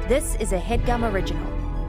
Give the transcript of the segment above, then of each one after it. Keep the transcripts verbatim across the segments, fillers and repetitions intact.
This is a HeadGum original.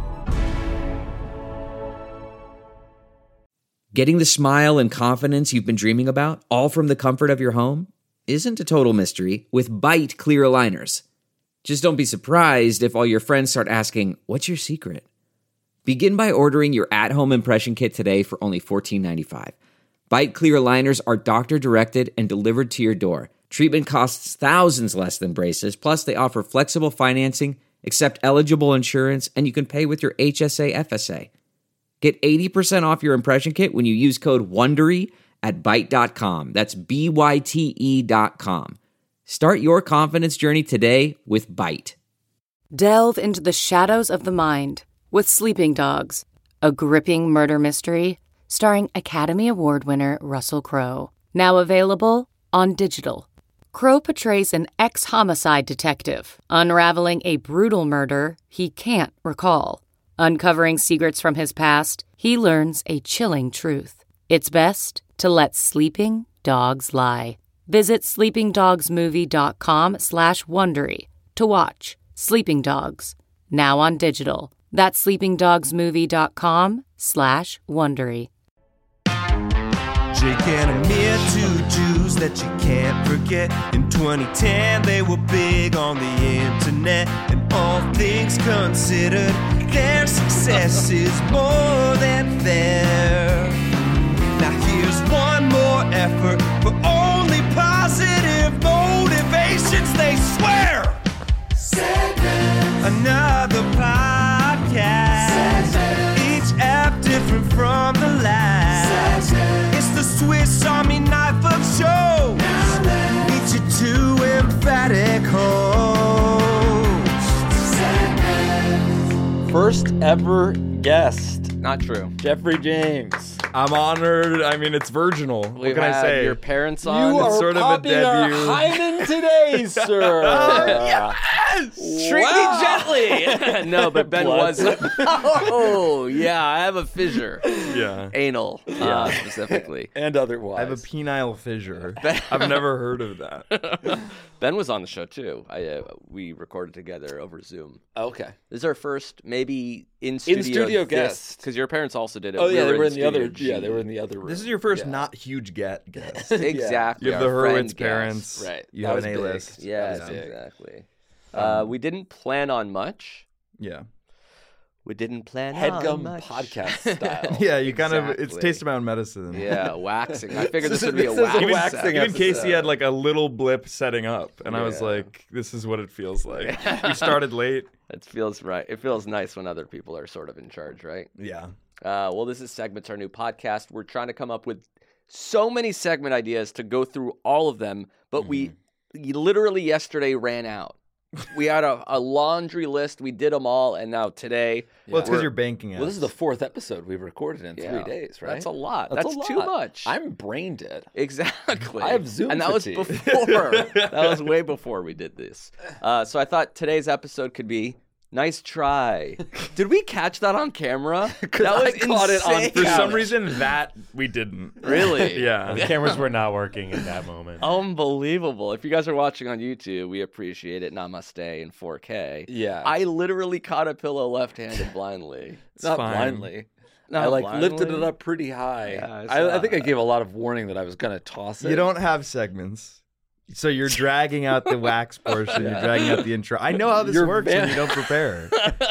Getting the smile and confidence you've been dreaming about, all from the comfort of your home, isn't a total mystery with Byte clear aligners. Just don't be surprised if all your friends start asking, "What's your secret?" Begin by ordering your at-home impression kit today for only fourteen ninety-five. Byte clear aligners are doctor-directed and delivered to your door. Treatment costs thousands less than braces, plus they offer flexible financing, accept eligible insurance, and you can pay with your H S A F S A. Get eighty percent off your impression kit when you use code WONDERY at byte dot com. That's B Y T E dot com. Start your confidence journey today with Byte. Delve into the shadows of the mind with Sleeping Dogs, a gripping murder mystery starring Academy Award winner Russell Crowe. Now available on digital. Crowe portrays an ex-homicide detective unraveling a brutal murder he can't recall. Uncovering secrets from his past, he learns a chilling truth. It's best to let sleeping dogs lie. Visit sleepingdogsmovie.com slash Wondery to watch Sleeping Dogs, now on digital. That's sleepingdogsmovie.com slash Wondery. Jake and Amir, two Jews that you can't forget. In twenty ten, they were big on the internet. And all things considered, their success is more than fair. Now here's one more effort for only positive motivations, they swear. Segment. Another podcast. Segment. Each app different from the last. Segment. It's the Swiss Army knife of shows. Meet your two emphatic hosts. Segment. First ever guest. Not true. Jeffrey James. I'm honored. I mean, it's virginal. We've what can I had say? your parents on. You It's are sort of a popping our debut. hymen today, sir. Oh, yes! Treat Wow. me gently. No, but Ben Blood. was. Oh, yeah. I have a fissure. Yeah. Anal, uh, specifically. And otherwise. I have a penile fissure. Ben- I've never heard of that. Ben was on the show too. I uh, we recorded together over Zoom. Okay. This is our first maybe in studio In-studio guest. because your parents also did it. Oh yeah, they were in the Studio other. G. Yeah, they were in the other room. This is your first Yeah. not huge get guest. Exactly. You have the our friend Hurwitz guest. parents. Right. You That have was an big. A-list. Yes, That was big. exactly. Uh, we didn't plan on much. Yeah. We didn't plan on Headgum much. podcast style. Yeah, you kind of, it's Exactly. Taste of Mountain Medicine. Yeah, waxing. I figured this would be a This is a wax. waxing episode. Even Casey episode. had like a little blip setting up, and I was Yeah. like, "This is what it feels like." We started late. It feels right. It feels nice when other people are sort of in charge, right? Yeah. Uh, well, this is Segments, our new podcast. We're trying to come up with so many segment ideas to go through all of them, but we literally yesterday ran out. We had a, a laundry list. We did them all, and now today. Well, it's because we're- you're banking us. Well, this is the fourth episode we've recorded in Yeah, three days, right? That's a lot. That's That's, a too lot. much. I'm brain dead. Exactly. I have Zoom and that fatigue. was before. That was way before we did this. Uh, so I thought today's episode could be nice try. Did we catch that on camera? That I was caught it on- insane. For some Yeah. reason, that we didn't. Really? Yeah. The cameras were not working in that moment. Unbelievable. If you guys are watching on YouTube, we appreciate it. Namaste in four K. Yeah. I literally caught a pillow left-handed blindly. Not fine. blindly. Not I like blindly? lifted it up pretty high. Yeah, I I, I, saw think I that. gave a lot of warning that I was going to toss it. You don't have segments. So you're dragging out the wax portion. You're dragging out the intro. I know how this You're works van- when you don't prepare.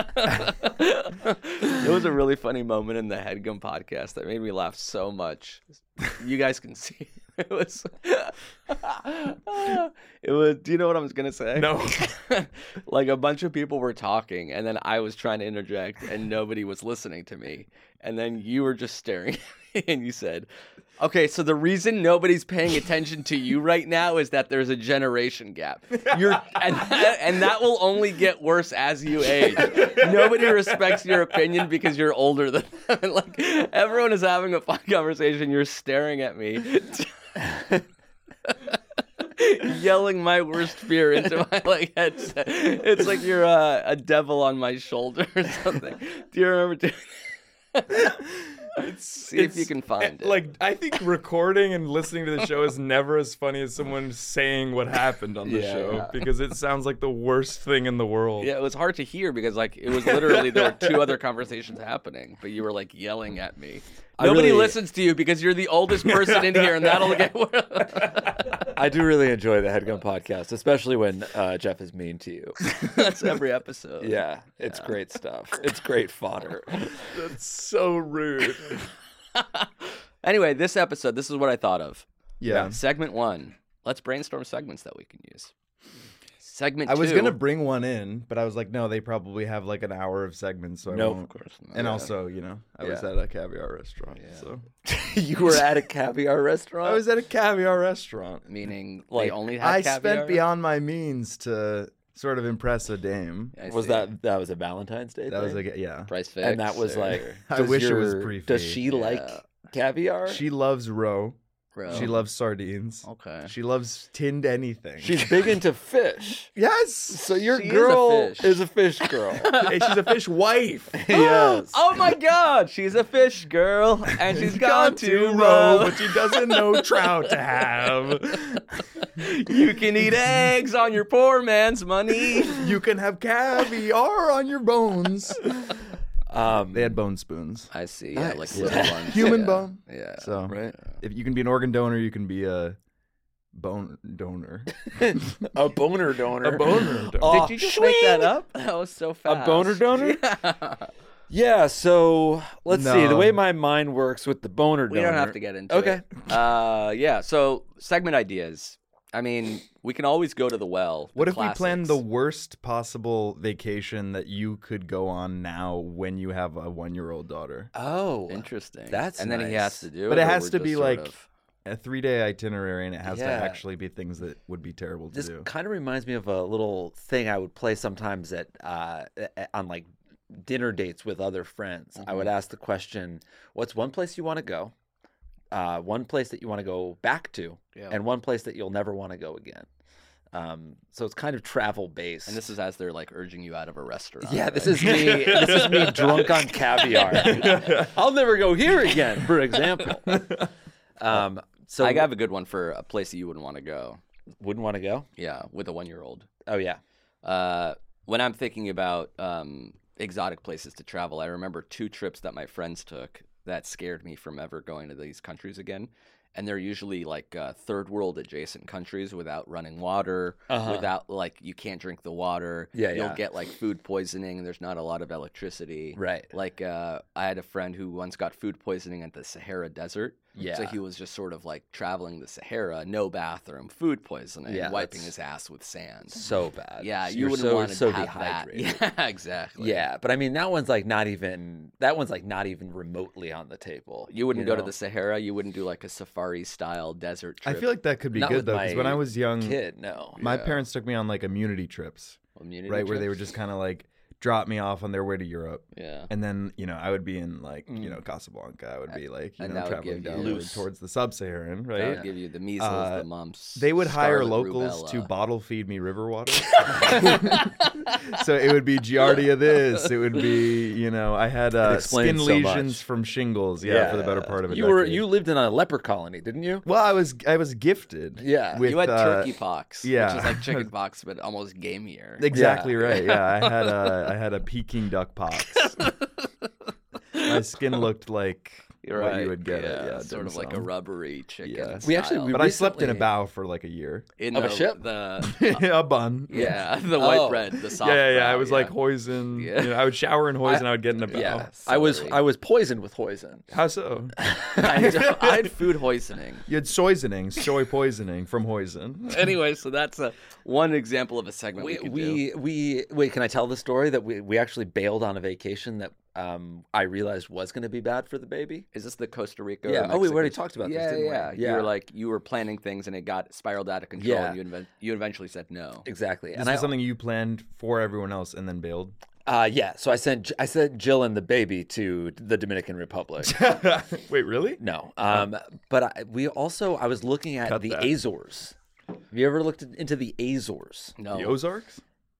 It was a really funny moment in the Headgum podcast that made me laugh so much. You guys can see it was. It was. Do you know what I was gonna say? No. Like a bunch of people were talking, and then I was trying to interject, and nobody was listening to me. And then you were just staring at me, and you said, "Okay, so the reason nobody's paying attention to you right now is that there's a generation gap. You're, and that, and that will only get worse as you age. Nobody respects your opinion because you're older than them. Like everyone is having a fun conversation. You're staring at me." Yelling my worst fear into my like headset. It's like you're uh, a devil on my shoulder or something. Do you remember doing that? See if you can find it. Like, I think recording and listening to the show is never as funny as someone saying what happened on the Yeah, show yeah. because it sounds like the worst thing in the world. Yeah, it was hard to hear because like it was literally there were two other conversations happening, but you were like yelling at me. I Nobody really- listen to you because you're the oldest person in here, and that'll get worse. I do really enjoy the Headgun podcast, especially when uh, Jeff is mean to you. That's every episode. Yeah, it's great stuff. It's great fodder. That's so rude. Anyway, this episode, this is what I thought of. Yeah. Segment one. Let's brainstorm segments that we can use. Segment I two. was going to bring one in, but I was like, no, they probably have like an hour of segments. So I Nope. won't. Of course not. And Yeah. also, you know, I was Yeah. at a caviar restaurant. So You were at a caviar restaurant? I was at a caviar restaurant. Meaning Like, they only had I caviar? spent beyond my means to sort of impress a dame. I Was see. that that was a Valentine's Day That was thing? like, yeah. price fix? And that was or- like, I does wish it was your- pre-fee. Does she like Yeah. caviar? She loves roe. Bro. She loves sardines. Okay. She loves tinned anything. She's big into fish. yes. So your She is a girl fish. is a fish girl. Hey, she's a fish wife. yes. Oh my God, she's a fish girl, and she's gone to roe, row. but she doesn't know trout to have. You can eat eggs on your poor man's money. You can have caviar on your bones. Um, They had bone spoons. I see. Yeah, like Nice. little ones. Human yeah. bone. Yeah. So right. if you can be an organ donor, you can be a bone donor. A boner donor. A boner donor. Oh, Did you just make that up? That was so fast. boner donor? Yeah. Yeah, so let's see. The No. way my mind works with the boner We donor. don't have to get into Okay. it. Uh, yeah. So segment ideas. I mean, we can always go to the well. the What if we plan the classics. worst possible vacation that you could go on now when you have a one-year-old daughter? Oh, Interesting. That's and then he nice. has to do it. But it or has we're to just be sort like of- a three-day itinerary, and it has to Yeah. actually be things that would be terrible to This do. kind of reminds me of a little thing I would play sometimes at uh, a- on like dinner dates with other friends. I would ask the question, "What's one place you want to go? Uh, one place that you want to go back to, Yeah. and one place that you'll never want to go again." Um, so it's kind of travel based. And this is as they're like urging you out of a restaurant. yeah, this right? is me. This is me drunk on caviar. I'll never go here again, for example. Um, so I have a good one for a place that you wouldn't want to go. wouldn't want to go. Yeah, with a one-year-old. Oh yeah. Uh, when I'm thinking about um, exotic places to travel, I remember two trips that my friends took that scared me from ever going to these countries again. And they're usually like uh, third world adjacent countries without running water, Uh-huh. without like you can't drink the water. Yeah, You'll yeah. get like food poisoning. There's not a lot of electricity. Right. Like uh, I had a friend who once got food poisoning at the Sahara Desert. So Yeah. he was just sort of like traveling the Sahara, no bathroom, food poisoning, Yeah, wiping that's- his ass with sand. So bad. Yeah, you You're wouldn't so, want to so have dehydrated. that. Yeah, exactly. Yeah, but I mean that one's like not even that one's like not even remotely on the table. You wouldn't go to know? the Sahara. You wouldn't do like a safari style desert I trip. feel like that could be Not good with though, because when my I was young, kid. No, my Yeah. parents took me on like immunity trips, Immunity right, where they would trips? just kind of like drop me off on their way to Europe. Yeah. And then, you know, I would be in like, you know, Casablanca. I would be like, you And know, that would traveling give you- downward Loose. towards the sub-Saharan, That right? would give you the measles, Uh, the mumps. They would hire scarlet locals to rubella. bottle feed me river water. So it would be Giardia this. It would be, you know, I had uh, explains skin so lesions much. from shingles, yeah, for the better part of a You were decade. you lived in a leper colony, didn't you? Well, I was I was gifted. Yeah. with, You had uh, turkey pox, yeah. which is like chicken pox, but almost gamier. Exactly Yeah. right. Yeah, I had a I had a Peking duck pox. My skin looked like You're what right. you would get yeah, at yeah, sort of like a dim sum. rubbery chicken. Yeah. We actually- style. we But I slept in a recently- bow for like a year. in Of a the, ship? The a bun. yeah, the white Oh. bread, the soft. Yeah, yeah, yeah. I brow, was yeah. like hoisin. Yeah. You know, I would shower in hoisin. I, would get in a bow. Yeah, Oh, I was celery. I was poisoned with poison. How so? I, had, I had food poisoning. You had soisoning, soy poisoning from hoisin. Anyway, so that's a one example of a segment we, We could do. we, we wait. Can I tell the story that we we actually bailed on a vacation that um I realized was going to be bad for the baby? Is this the Costa Rica? or Yeah. Oh, we Mexico- already talked about this, yeah, didn't we? yeah. Yeah. You were like you were planning things and it got spiraled out of control. Yeah. And you, inven- you eventually said no. Exactly. This and is I something you planned for everyone else and then bailed. uh yeah. So I sent I sent Jill and the baby to the Dominican Republic. Wait, really? No. Um. But I, we also I was looking at Cut the that. Azores. Have you ever looked into the Azores? No. The Ozarks?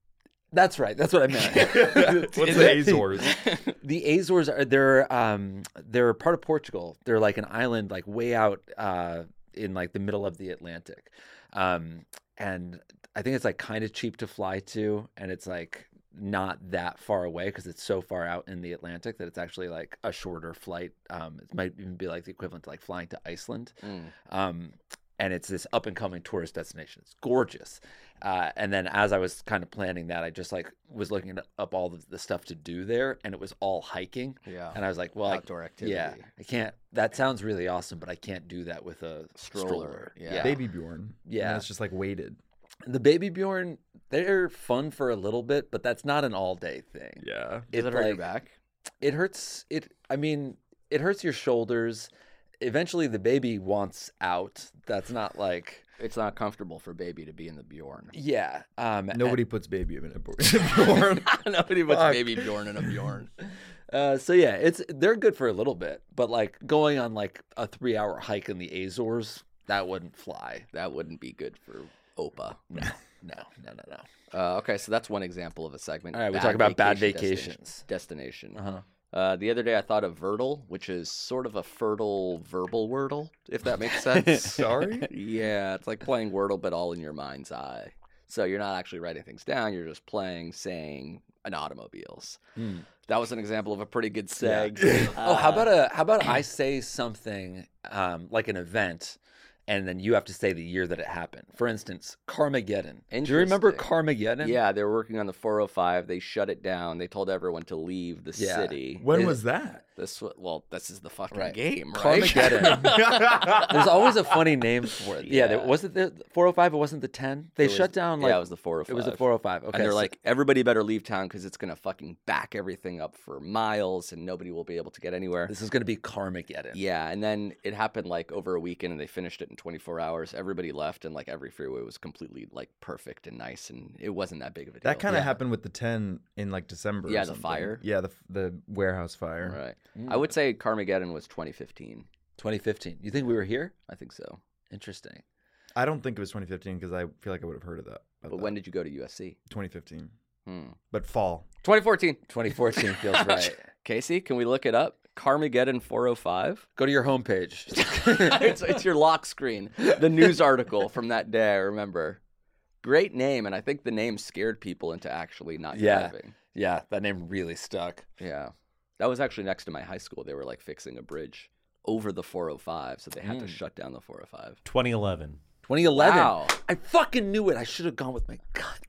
That's right. That's what I meant. What's the Azores? The Azores are they're um they're part of Portugal. They're like an island like way out uh in like the middle of the Atlantic. Um and I think it's like kind of cheap to fly to, and it's like not that far away because it's so far out in the Atlantic that it's actually like a shorter flight. Um it might even be like the equivalent to like flying to Iceland. Mm. Um and it's this up and coming tourist destination. It's gorgeous. Uh, and then as I was kind of planning that, I just like was looking up all the, the stuff to do there, and it was all hiking. Yeah. And I was like, well, Outdoor I, activity. yeah, I can't. That sounds really awesome, but I can't do that with a Stroller, stroller. yeah. Baby Bjorn. Yeah. And it's just like weighted. The Baby Bjorn, they're fun for a little bit, but that's not an all day thing. Yeah. Does It's it hurt your like- back? It hurts. It. I mean, it hurts your shoulders. Eventually, the baby wants out. That's not like. It's not comfortable for baby to be in the Bjorn. Yeah. Um, Nobody puts baby in a Bjorn. Nobody puts Fuck. baby Bjorn in a Bjorn. Uh, so yeah, it's they're good for a little bit, but like going on like a three-hour hike in the Azores, that wouldn't fly. That wouldn't be good for Opa. No, no, no, no, no. Uh, okay, so that's one example of a segment. All right, we Bad talk about bad vacation vacations. Destination. destination. Uh-huh. Uh, the other day I thought of Wordle, which is sort of a fertile verbal Wordle, if that makes sense. Sorry? Yeah, it's like playing Wordle, but all in your mind's eye. So you're not actually writing things down. You're just playing, saying, an automobiles. Hmm. That was an example of a pretty good seg. Oh, how about a how about I say something um, like an event, and then you have to say the year that it happened. For instance, Carmageddon. Do you remember Interesting. Carmageddon? Yeah, they were working on the four oh five. They shut it down. They told everyone to leave the Yeah. city. When It- was that? This wa- well, this is the fucking Right. game, right? Carmageddon. There's always a funny name for it. Yeah, Yeah. there, was it the four oh five? It wasn't the ten. They It was- shut down like yeah, it was the four oh five. it was the four oh five. Okay, and they're so- like, everybody better leave town because it's gonna fucking back everything up for miles, and nobody will be able to get anywhere. this is going to be Carmageddon. Yeah, and then it happened like over a weekend, and they finished it in twenty-four hours. Everybody left, and like every freeway was completely like perfect and nice, and it wasn't that big of a deal. That kind of Yeah. happened with the ten in like December. or Yeah, the something. fire? Yeah, the the warehouse fire. right. Mm. I would say Carmageddon was twenty fifteen. twenty fifteen. You think we were here? I think so. Interesting. I don't think it was twenty fifteen because I feel like I would have heard of that. about But that. when did you go to U S C? twenty fifteen? Hmm. But fall. twenty fourteen. twenty fourteen feels right. Casey, can we look it up? Carmageddon four oh five. Go to your homepage. it's, it's your lock screen. The news article from that day, I remember. Great name, and I think the name scared people into actually not Yeah. driving. Yeah, that name really stuck. Yeah. That was actually next to my high school. They were like fixing a bridge over the four oh five, so they had to Mm. shut down the four oh five. twenty eleven. twenty eleven. Wow. I fucking knew it. I should have gone with my gut.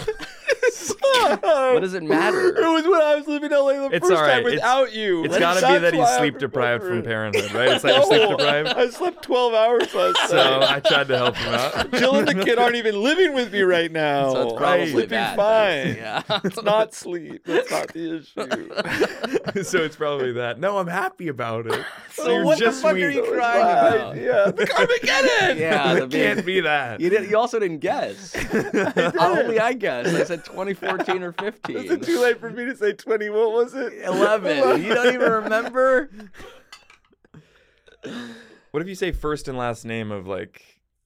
What does it matter? It was when I was living in L A the It's first all right. time It's- without you. It's got to be that That's he's why I sleep deprived from remember it. parenthood, right? It's that you're sleep No, deprived. I slept twelve hours last So night. I tried to help him out. Jill and the kid aren't even living with me right now. So it's probably I'm sleeping that. fine. Yeah. It's not sleep. That's not the issue. So it's probably that. No, I'm happy about it. So you're what the just fuck sweet. are you It's crying fine. about? Yeah, the Carmageddon. Yeah, the It big- can't be that. You did. You also didn't guess. Only I guessed. I said twenty fourteen or fifteen. Is it too late for me to say twenty? What was it? eleven. You don't even remember? What if you say first and last name of like,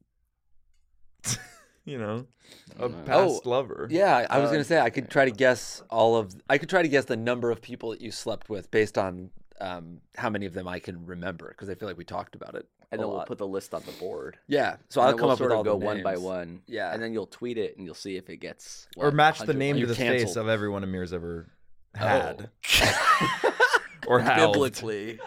you know, a know. past Oh, lover? Yeah, I was Uh, gonna say I could try to guess all of. I could try to guess the number of people that you slept with based on um, how many of them I can remember because I feel like we talked about it. And a then we'll lot. put the list on the board. Yeah, so And I'll then come we'll up sort with all of go the one by names. one. Yeah. And then you'll tweet it, and you'll see if it gets Or what, match the one hundred name to You're the canceled. face of everyone Amir's ever had. Oh. Or held. Biblically.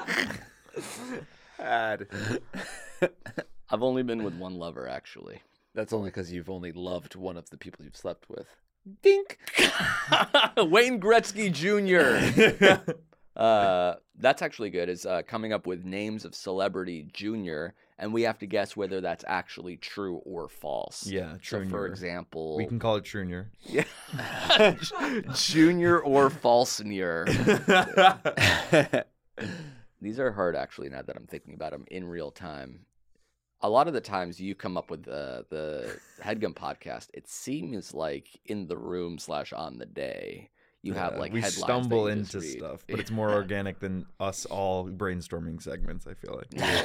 Had. I've only been with one lover, actually. That's only because you've only loved one of the people you've slept with. Dink. Wayne Gretzky Junior Uh, that's actually good. Is uh, coming up with names of celebrity junior, and we have to guess whether that's actually true or false. Yeah, So, for Junior. example, We can call it Junior. yeah, junior or false-nier. These are hard, actually. Now that I'm thinking about them in real time, a lot of the times you come up with uh, the Headgum podcast. It seems like in the room slash on the day. you have Yeah, like we headlines stumble that you just into read. stuff, but it's more organic than us all brainstorming segments. I feel like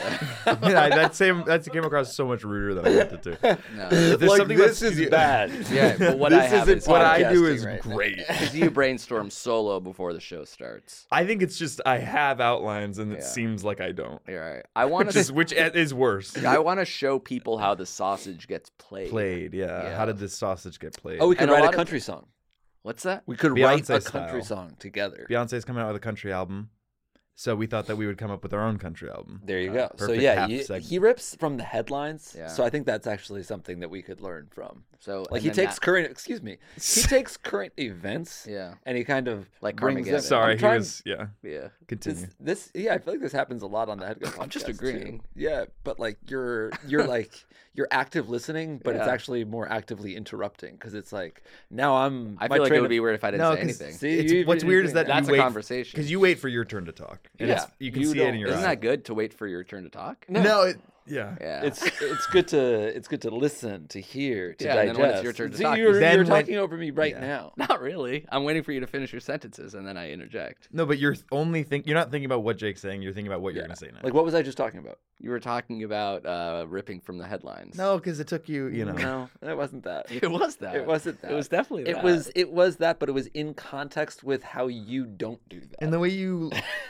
yeah, that same that came across so much ruder than I meant it to. No. If there's Like, something this that's- is bad. Yeah, but what This I have isn't is What I do podcasting is right now. great. because you brainstorm solo before the show starts. I think it's just I have outlines, and it Yeah. seems like I don't. You're right. I want Which is to. which is worse. I want to show people how the sausage gets played. Played, yeah. Yeah. How did this sausage get played? Oh, we could And a wait lot a of- country song. What's that? We could write a Beyonce country style. song together. Beyonce's coming out with a country album, so we thought that we would come up with our own country album. There you go. So perfect yeah, half you, segment. he rips from the headlines. Yeah. So I think that's actually something that we could learn from. So Like and he then takes that- current, excuse me, he takes current events. Yeah. And he kind of Like brings Carmageddon. them. Sorry, I'm he trying- was yeah. Yeah. Continue. This, this, yeah, I feel like this happens a lot on the Headgun. I'm just podcast, too. agreeing. Yeah, but like you're, you're like you're active listening, but it's Yeah. actually more actively interrupting because it's like now I'm. I my feel like it train would of- be weird if I didn't No, say 'cause- anything. See, It's, you- what's you- weird is that That's you a wait conversation. because you wait for your turn to talk. And Yeah. it's, you can You see it in don't- your Isn't eyes. that good to wait for your turn to talk? No, it, yeah. Yeah. It's it's good to it's good to listen, to hear, to Yeah, and digest. then when it's your turn to See, talk, you're, then you're when- talking over me right Yeah. now. Not really. I'm waiting for you to finish your sentences and then I interject. No, but you're only think you're not thinking about what Jake's saying. You're thinking about what you're Yeah. gonna say next. Like what was I just talking about? You were talking about uh, ripping from the headlines. no, because it took you. You know. No, it wasn't that. It was that. It wasn't that. It was definitely It that. was it was that, but it was in context with how you don't do that. And the way you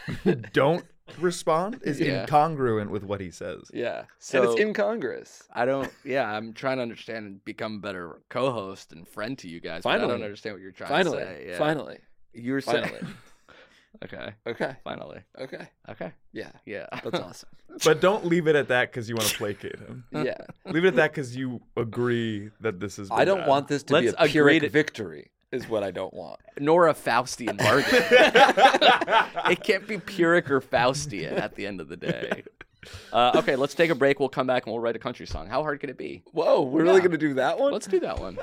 don't respond is Yeah. incongruent with what he says. yeah, So- and it's incongruous. I don't. Yeah, I'm trying to understand and become a better co-host and friend to you guys. but I Finally. don't understand what you're trying Finally, to say. Yeah. finally, You were saying. finally. Okay. Okay, Finally. okay, Okay. yeah, Yeah. that's awesome. But don't leave it at that because you want to placate him. Yeah, Leave it at that because you agree that this is. I don't want this to Let's be a agree Pyrrhic to- victory. Is what I don't want. Nor a Faustian bargain. It can't be Pyrrhic or Faustian at the end of the day. Uh, okay, let's take a break. We'll come back and we'll write a country song. How hard could it be? Whoa, we're really Yeah. gonna do that one? Let's do that one.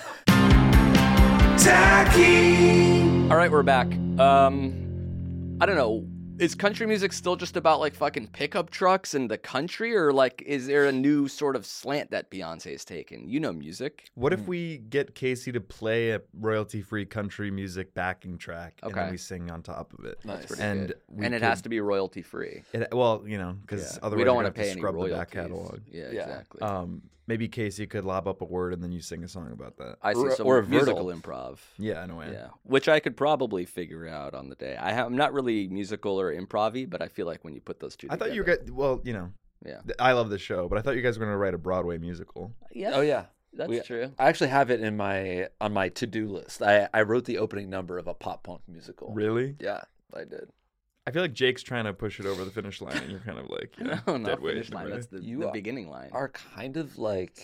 Tacky. All right, we're back. Um, I don't know. Is country music still just about like fucking pickup trucks and the country, or like is there a new sort of slant that Beyonce's taken? You know music. What if we get Casey to play a royalty-free country music backing track, and Okay. then we sing on top of it? Nice. Pretty And good. we and it could- has to be royalty free. It, well, you know, because Yeah. otherwise We don't want want to pay any scrub royalties. the back catalog. Yeah, Yeah. exactly. Um, maybe Casey could lob up a word and then you sing a song about that. I see. or- So or a musical vertical. improv. Yeah, in a way. Yeah, which I could probably figure out on the day. I ha- I'm not really musical or improv-y, but I feel like when you put those two I together, thought you were good. Well, you know, Yeah. th- I love the show, but I thought you guys were going to write a Broadway musical. Yeah. Oh yeah, That's We- true. I actually have it in my on my to do list. I I wrote the opening number of a pop punk musical. Really? Yeah, I did. I feel like Jake's trying to push it over the finish line, and you're kind of like, you know, No, not dead weight finish in a line. way. That's the, You the are- beginning line. Are kind of like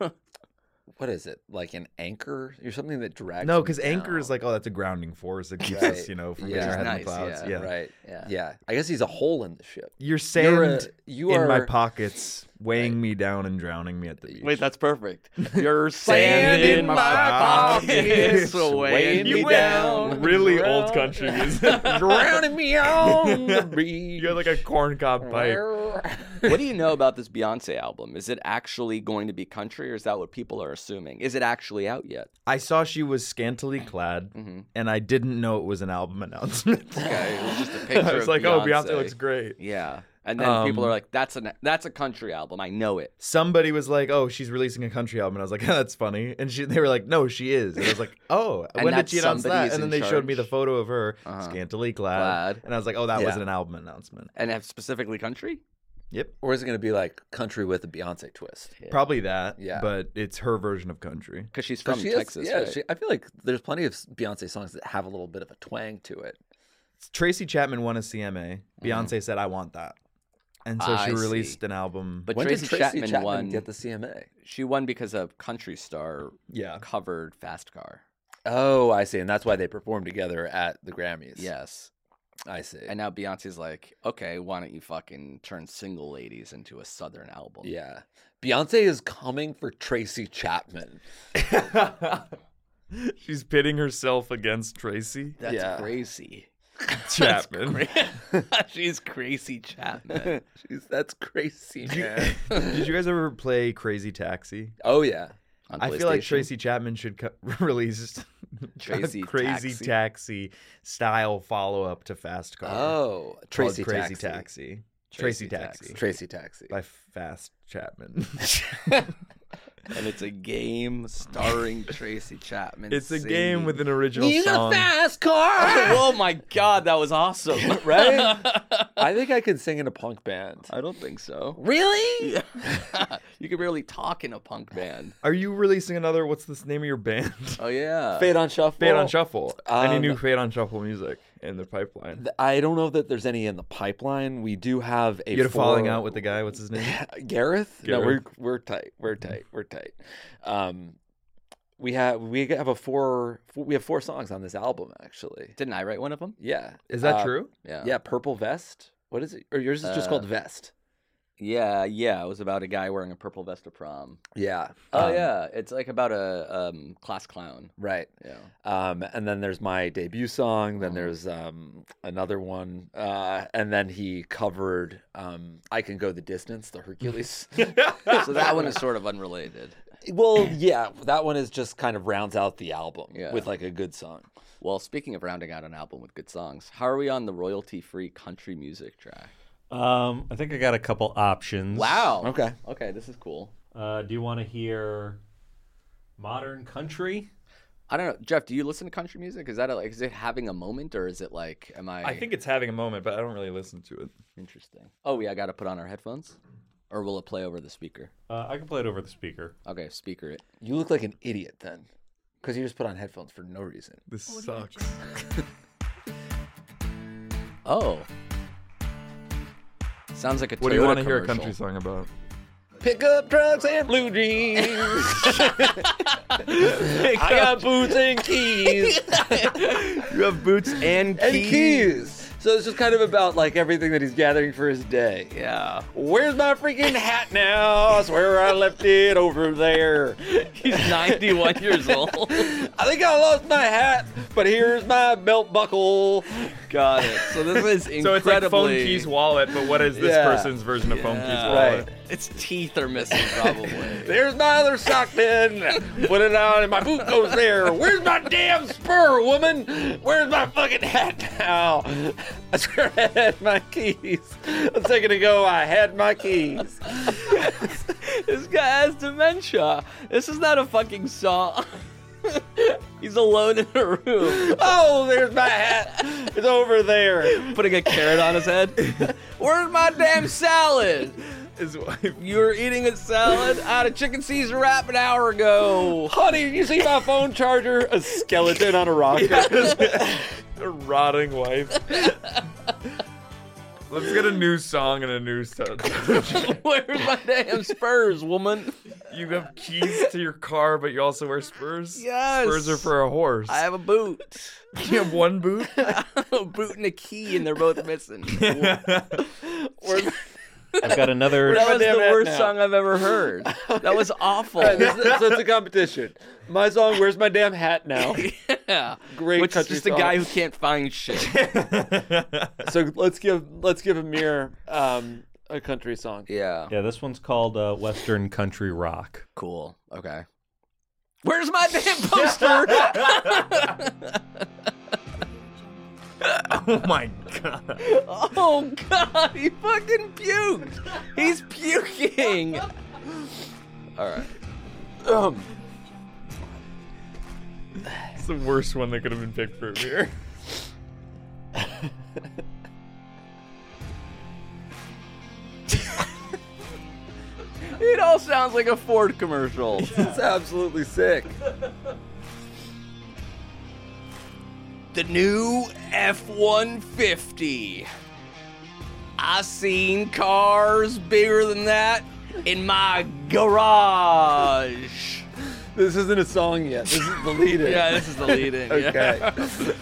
what is it? Like an anchor? You're something that drags. No, me because anchor is down. like, oh, that's a grounding force that keeps Right. us, you know, from Yeah. getting our head in Nice, the clouds. yeah. Yeah. right. Yeah. Yeah. I guess he's a hole in the ship. You're You're sand a- you in my are- pockets, weighing me down and drowning me at the beach. Wait, that's perfect. You're sand in in my my pockets, pockets, weighing you me went down. really old country music. Drowning me on the beach. You got like a corncob pipe. What do you know about this Beyonce album? Is it actually going to be country, or is that what people are assuming? Is it actually out yet? I saw she was scantily clad, Mhm. and I didn't know it was an album announcement. Okay, it was just a picture I was of like, oh, Beyonce Beyonce. looks great. Yeah, and then people Um, are like, "That's a that's a country album. I know it." Somebody was like, "Oh, she's releasing a country album," and I was like, "That's funny." And she, they were like, "No, she is." And I was like, "Oh, And when that did she announce somebody that?" is And then in they showed me the charge? photo of her Uh-huh. scantily clad, Glad. and I was like, "Oh, that Yeah. was an album announcement." And have specifically country? Yep, Or is it going to be like country with a Beyonce twist? probably that. Yeah. but it's her version of country. Because she's 'Cause from she is- Texas, yeah, right? she, I feel like there's plenty of Beyonce songs that have a little bit of a twang to it. Tracy Chapman won a C M A. Beyonce said, "I want that," and so Mm-hmm. I she see. released an album. But when Tracy, did Tracy Chapman, Chapman, won. get the C M A? She won because a country star yeah, covered Fast Car. Oh, I see, and that's why they performed together at the Grammys. Yes. I see. And now Beyonce's like, okay, why don't you fucking turn Single Ladies into a Southern album? Yeah, Beyonce is coming for Tracy Chapman. she's pitting herself against Tracy That's Yeah. crazy. Chapman. She's crazy Chapman. She's that's crazy, Did you, man. did you guys ever play Crazy Taxi? Oh yeah, On I feel like PlayStation. Tracy Chapman should co- release Tracy a Crazy Taxi. Taxi style follow up to Fast Car. Oh, called Tracy Crazy Taxi. Taxi. Tracy Tracy Taxi. Taxi. Tracy Taxi. By Fast Chapman. And it's a game starring Tracy Chapman. It's a singing. game with an original song. fast car. Oh my god, that was awesome. Right? I think I could sing in a punk band. I don't think so. Really? You could barely talk in a punk band. Are you releasing another? What's the name of your band? Oh yeah. Fade on Shuffle. Fade on Shuffle. Any Um, new Fade on Shuffle music in the pipeline? Th- I don't know that there's any in the pipeline. We do have a You had a four- falling out with the guy. What's his name? Gareth? No, we're Gareth. we're tight. We're tight. We're tight. Um, we have we have a four we have four songs on this album actually. Didn't I write one of them? Yeah. Is that Uh, true? Yeah. Yeah, Purple Vest. What is it? Or yours is just Uh, called Vest. Yeah, yeah. It was about a guy wearing a purple vest to prom. Yeah. Oh Um, yeah, it's like about a um, class clown. Right. Yeah. Um, and then there's my debut song. Then Mhm. there's um, another one. Uh, and then he covered um, I Can Go the Distance, the Hercules. So that one is sort of unrelated. Well, yeah, that one is just kind of rounds out the album Yeah. with like a good song. Well, speaking of rounding out an album with good songs, how are we on the royalty-free country music track? Um, I think I got a couple options. Wow. Okay. Okay, this is cool. Uh, do you want to hear modern country? I don't know, Jeff. Do you listen to country music? Is that a, like, is it having a moment, or is it like, am I? I think it's having a moment, but I don't really listen to it. Interesting. Oh, yeah, I got to put on our headphones, or will it play over the speaker? Uh, I can play it over the speaker. Okay, speaker it. You look like an idiot then, because you just put on headphones for no reason. This sucks. Oh. Sounds like a What do you Toyota want to hear a commercial. country song about? Pickup trucks and blue jeans. I got boots and keys. You have boots and and keys. So it's just kind of about like everything that he's gathering for his day. Yeah. Where's my freaking hat now? I swear I left it over there. He's ninety-one years old. I think I lost my hat, but here's my belt buckle. Got it. So this is incredibly... So it's like Phone Keys Wallet, but what is this Yeah. person's version of Phone Keys Yeah. Wallet? Right. Its teeth are missing, probably. There's my other sock then. Put it on and my boot goes there. Where's my damn spur, woman? Where's my fucking hat now? I swear I had my keys. A second ago, I had my keys. This guy has dementia. This is not a fucking song. He's alone in a room, Oh, there's my hat. It's over there. putting a carrot on his head. Where's my damn salad? His wife. You were eating a salad? I had a chicken Caesar wrap an hour ago. Honey, you see my phone charger? A skeleton on a rocket. A rotting wife. Let's get a new song and a new set. Where's my damn spurs, woman? You have keys to your car, but you also wear spurs? Yes. Spurs are for a horse. I have a boot. You have one boot? A boot and a key, and they're both missing. Where's- I've got another. That was the damn hat worst now? song I've ever heard. That was awful. All right, this is- so it's a competition. My song, Where's My Damn Hat Now? Yeah. Great Which is country just a song. guy who can't find shit. So let's give let's give Amir um, a country song. Yeah. Yeah, this one's called uh, Western Country Rock. Cool. Okay. Where's my damn poster? Oh my god. Oh god, he fucking puked. He's puking. All right. Um, It's the worst one that could have been picked for Amir. It all sounds like a Ford commercial. it's absolutely sick. The new F one fifty. I seen cars bigger than that in my garage. This isn't a song yet. This is the lead in. Yeah, this is the lead in. Okay. Yeah.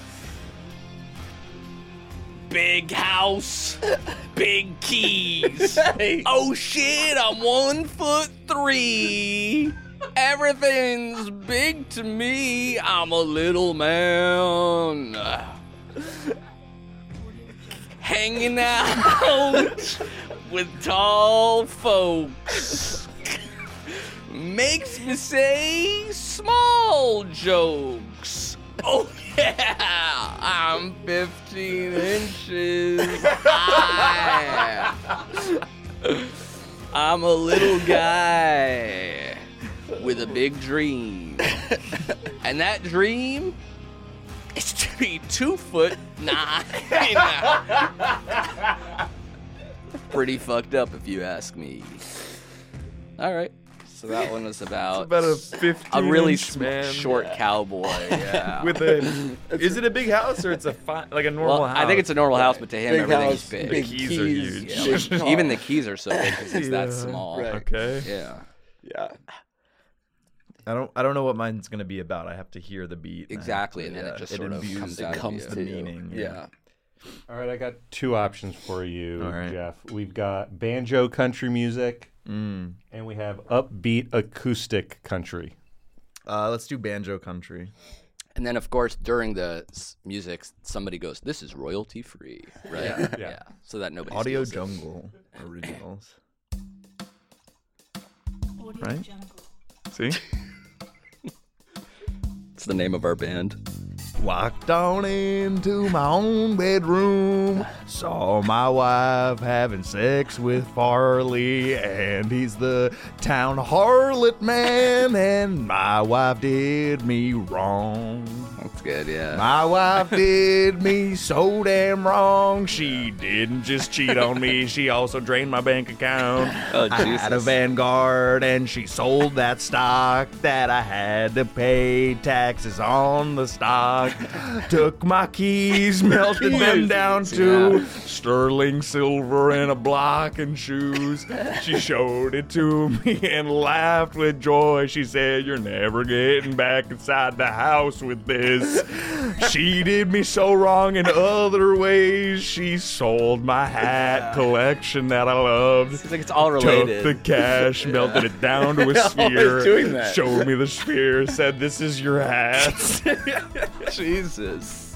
Big house, big keys. Hey. Oh shit, I'm one foot three. Everything's big to me. I'm a little man. Hanging out with tall folks makes me say small jokes. Oh yeah, I'm fifteen inches high. I'm a little guy with a big dream, and that dream is to be two foot nine. Pretty fucked up, if you ask me. All right. So that one was about, About a fifteen a really inch sm- man short cowboy. Yeah. with a. Is it a big house or it's a fi- like a normal well, house? I think it's a normal house, but to him, Big everything's house, big. The keys are huge. Yeah, big like, car. even the keys are so big because it's that Yeah. small. Right. Okay. Yeah. Yeah. I don't. I don't know what mine's gonna be about. I have to hear the beat. and I have Exactly, to- and then it yeah, just sort of imbues- comes it out of comes you. the To you. meaning. Yeah. All right, I got two options for you, All right. Jeff. We've got banjo country music, Mm. and we have upbeat acoustic country. Uh, let's do banjo country. And then, of course, during the s- music, somebody goes, "This is royalty free," right? Yeah. Yeah. So that nobody Audio steals it. Jungle originals. Audio Right? Jungle. See? It's the name of our band. Walked on into my own bedroom, saw my wife having sex with Farley, and he's the town harlot man, and my wife did me wrong. That's good, yeah. My wife did me so damn wrong. She didn't just cheat on me, she also drained my bank account. Oh, I had a Jesus. Vanguard and she sold that stock that I had to pay taxes on the stock. Took my keys, melted them down to sterling silver and a block and shoes. She showed it to me and laughed with joy. She said, "You're never getting back inside the house with this." She did me so wrong in other ways. She sold my hat collection that I loved. It's like it's all related. Took the cash, melted it down to a Always sphere, doing that. showed me the sphere, said, "This is your hat." Jesus.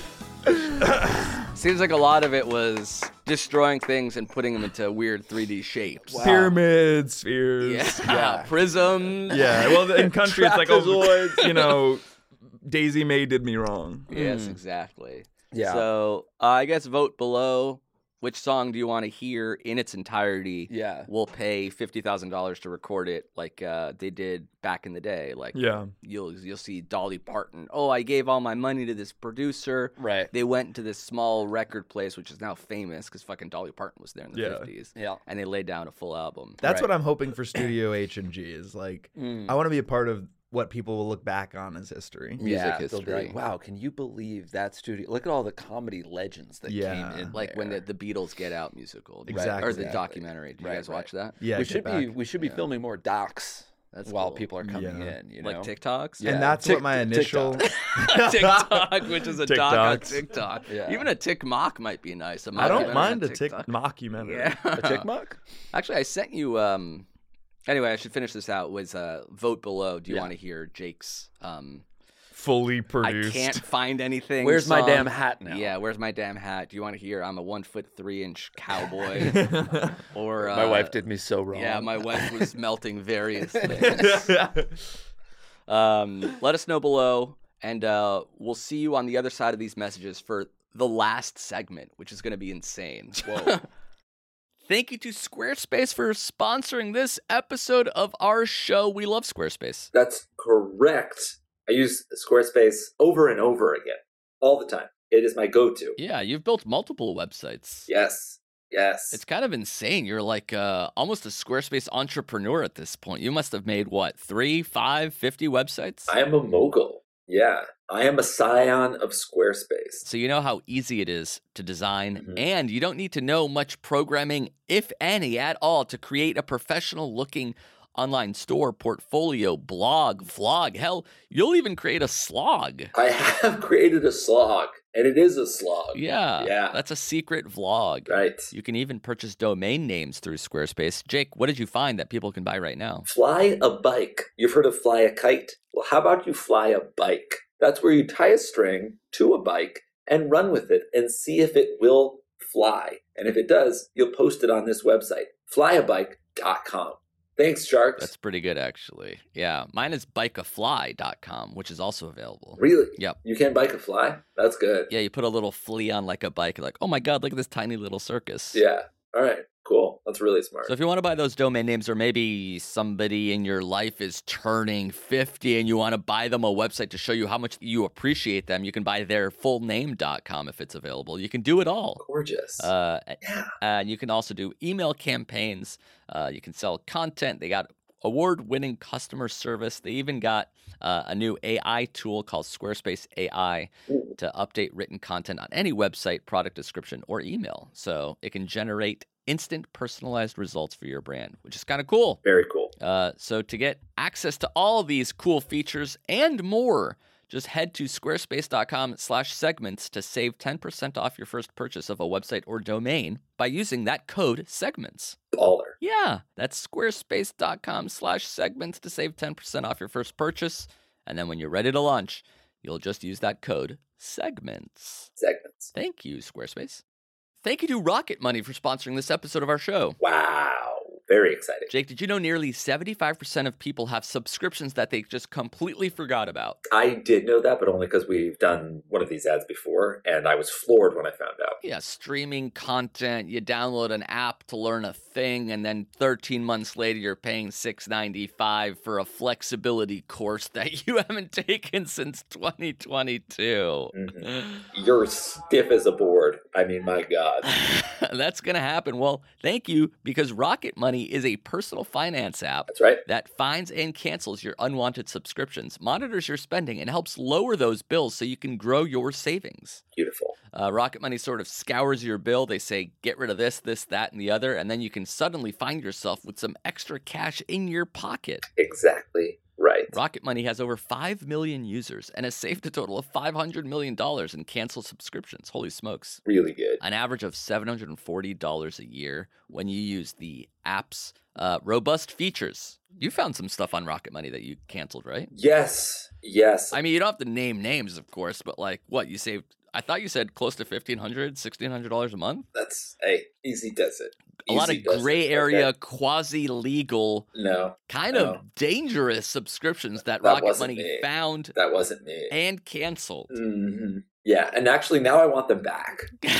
Seems like a lot of it was destroying things and putting them into weird three D shapes. Pyramids, spheres. Yeah. Prisms. Yeah, well, in country, it's like, oh, Trapezoids. you know, Daisy May did me wrong. Yes, exactly. Yeah. So uh, I guess vote below. Which song do you want to hear in its entirety? Yeah. We'll pay fifty thousand dollars to record it, like uh, they did back in the day. Like, Yeah. you'll you'll see Dolly Parton. Oh, I gave all my money to this producer. Right. They went to this small record place, which is now famous because fucking Dolly Parton was there in the Yeah. fifties. Yeah. And they laid down a full album. That's Right. what I'm hoping for Studio H and G is like, Mm. I want to be a part of what people will look back on as history. Music yeah, they'll be history. like, wow, can you believe that studio? Look at all the comedy legends that Yeah. came in. Like when the, there. the Beatles Get Out musical. Exactly. Or the Exactly. documentary. Did you Right, guys right. watch that? Yeah, we Get should be Back. we should be Yeah. filming more docs That's while cool. people are coming Yeah. in. You know, Like TikToks? Yeah. And that's Tik- what my initial. TikTok, which is a doc on TikToks. TikTok. Yeah. Even a tick mock might be nice. A I don't mockumentary mind on a tick TikTok. mockumentary. Yeah. a tickmuck. Actually, I sent you. Um, anyway, I should finish this out. Was uh, vote below. Do you Yeah. want to hear Jake's? Um, Fully I produced. can't find anything. Where's my song. damn hat now? Yeah, where's my damn hat? Do you want to hear? I'm a one foot three inch cowboy. Or uh, My wife did me so wrong. Yeah, my wife was melting various things. Um, let us know below, and uh, we'll see you on the other side of these messages for the last segment, which is going to be insane. Whoa. Thank you to Squarespace for sponsoring this episode of our show. We love Squarespace. That's correct. I use Squarespace over and over again, all the time. It is my go-to. Yeah, you've built multiple websites. Yes, yes. It's kind of insane. You're like uh, almost a Squarespace entrepreneur at this point. You must have made, what, three, five, fifty websites? I am a mogul. Yeah, I am a scion of Squarespace. So you know how easy it is to design, Mhm. and you don't need to know much programming, if any, at all, to create a professional-looking online store, portfolio, blog, vlog. Hell, you'll even create a slog. I have created a slog, and it is a slog. Yeah, Yeah. that's a secret vlog. Right. You can even purchase domain names through Squarespace. Jake, what did you find that people can buy right now? Fly a bike. You've heard of fly a kite? Well, how about you fly a bike? That's where you tie a string to a bike and run with it and see if it will fly. And if it does, you'll post it on this website, fly a bike dot com. Thanks, Sharks. That's pretty good, actually. Yeah, mine is bike a fly dot com, which is also available. Really? Yep. You can bike a fly? That's good. Yeah, you put a little flea on like a bike. You're like, oh my God, look at this tiny little circus. Yeah. All right. Cool. That's really smart. So if you want to buy those domain names, or maybe somebody in your life is turning fifty and you want to buy them a website to show you how much you appreciate them, you can buy their full name dot com if it's available. You can do it all. Gorgeous. Uh, yeah. And you can also do email campaigns. Uh, you can sell content. They got award-winning customer service. They even got uh, a new A I tool called Squarespace A I Ooh. to update written content on any website, product description, or email. So it can generate instant personalized results for your brand, which is kind of cool. Very cool. Uh, so to get access to all these cool features and more, just head to squarespace.com slash segments to save ten percent off your first purchase of a website or domain by using that code segments. Baller. Yeah, that's squarespace.com slash segments to save ten percent off your first purchase. And then when you're ready to launch, you'll just use that code segments. Segments. Thank you, Squarespace. Thank you to Rocket Money for sponsoring this episode of our show. Wow. Very exciting. Jake, did you know nearly seventy-five percent of people have subscriptions that they just completely forgot about? I did know that, but only because we've done one of these ads before, and I was floored when I found out. Yeah, streaming content, you download an app to learn a thing, and then thirteen months later you're paying six dollars and ninety-five cents for a flexibility course that you haven't taken since twenty twenty-two. Mm-hmm. You're stiff as a board. I mean, my God. That's going to happen. Well, thank you, because Rocket Money is a personal finance app. That's right. That finds and cancels your unwanted subscriptions, monitors your spending, and helps lower those bills so you can grow your savings. Beautiful. Uh, Rocket Money sort of scours your bill. They say, get rid of this, this, that, and the other, and then you can suddenly find yourself with some extra cash in your pocket. Exactly right. Rocket Money has over five million users and has saved a total of five hundred million dollars in canceled subscriptions. Holy smokes. Really good. An average of seven hundred forty dollars a year when you use the app's uh, robust features. You found some stuff on Rocket Money that you canceled, right? Yes. Yes. I mean, you don't have to name names, of course, but like, what, you saved, I thought you said close to fifteen hundred dollars, sixteen hundred dollars a month? That's, hey, easy does it. A lot Easy of does gray it. area, Okay. quasi-legal, No. kind no. of dangerous subscriptions that, That Rocket wasn't Money me. found That wasn't me. and canceled. hmm Yeah, and actually now I want them back.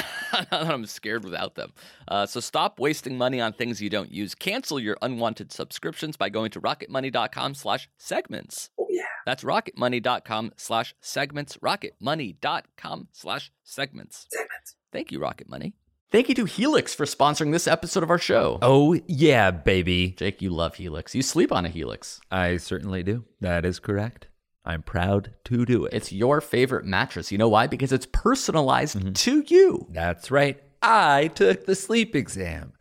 I'm scared without them. Uh, so stop wasting money on things you don't use. Cancel your unwanted subscriptions by going to rocketmoney.com slash segments. Oh, yeah. That's rocketmoney.com slash segments. rocketmoney.com slash segments. Segments. Thank you, Rocket Money. Thank you to Helix for sponsoring this episode of our show. Oh, yeah, baby. Jake, you love Helix. You sleep on a Helix. I certainly do. That is correct. I'm proud to do it. It's your favorite mattress. You know why? Because it's personalized Mm-hmm. to you. That's right. I took the sleep exam.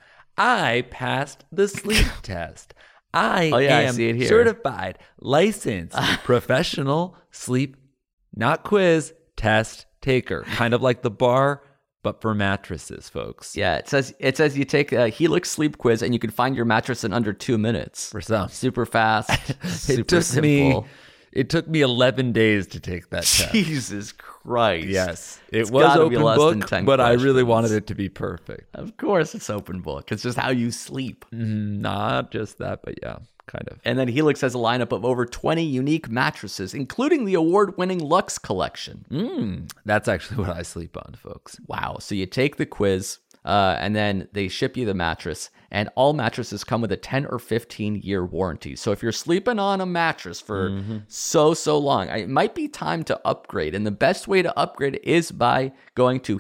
I passed the sleep test. I Oh, yeah, I am see it here. certified, licensed, professional sleep, not quiz, test taker. Kind of like the bar, but for mattresses, folks. Yeah, it says it says you take a Helix sleep quiz and you can find your mattress in under two minutes. For some. Super fast, super It took simple. me it took me eleven days to take that test. Jesus Christ. Yes. It It's was gotta be open less than book, ten but I really questions. wanted it to be perfect. Of course it's open book. It's just how you sleep. Mm, Not just that, but yeah, kind of. And then Helix has a lineup of over twenty unique mattresses, including the award-winning Lux collection. Mm, that's actually what I sleep on, folks. Wow. So you take the quiz, uh, and then they ship you the mattress, and all mattresses come with a ten or fifteen year warranty. So if you're sleeping on a mattress for Mm-hmm. so, so long, it might be time to upgrade. And the best way to upgrade is by going to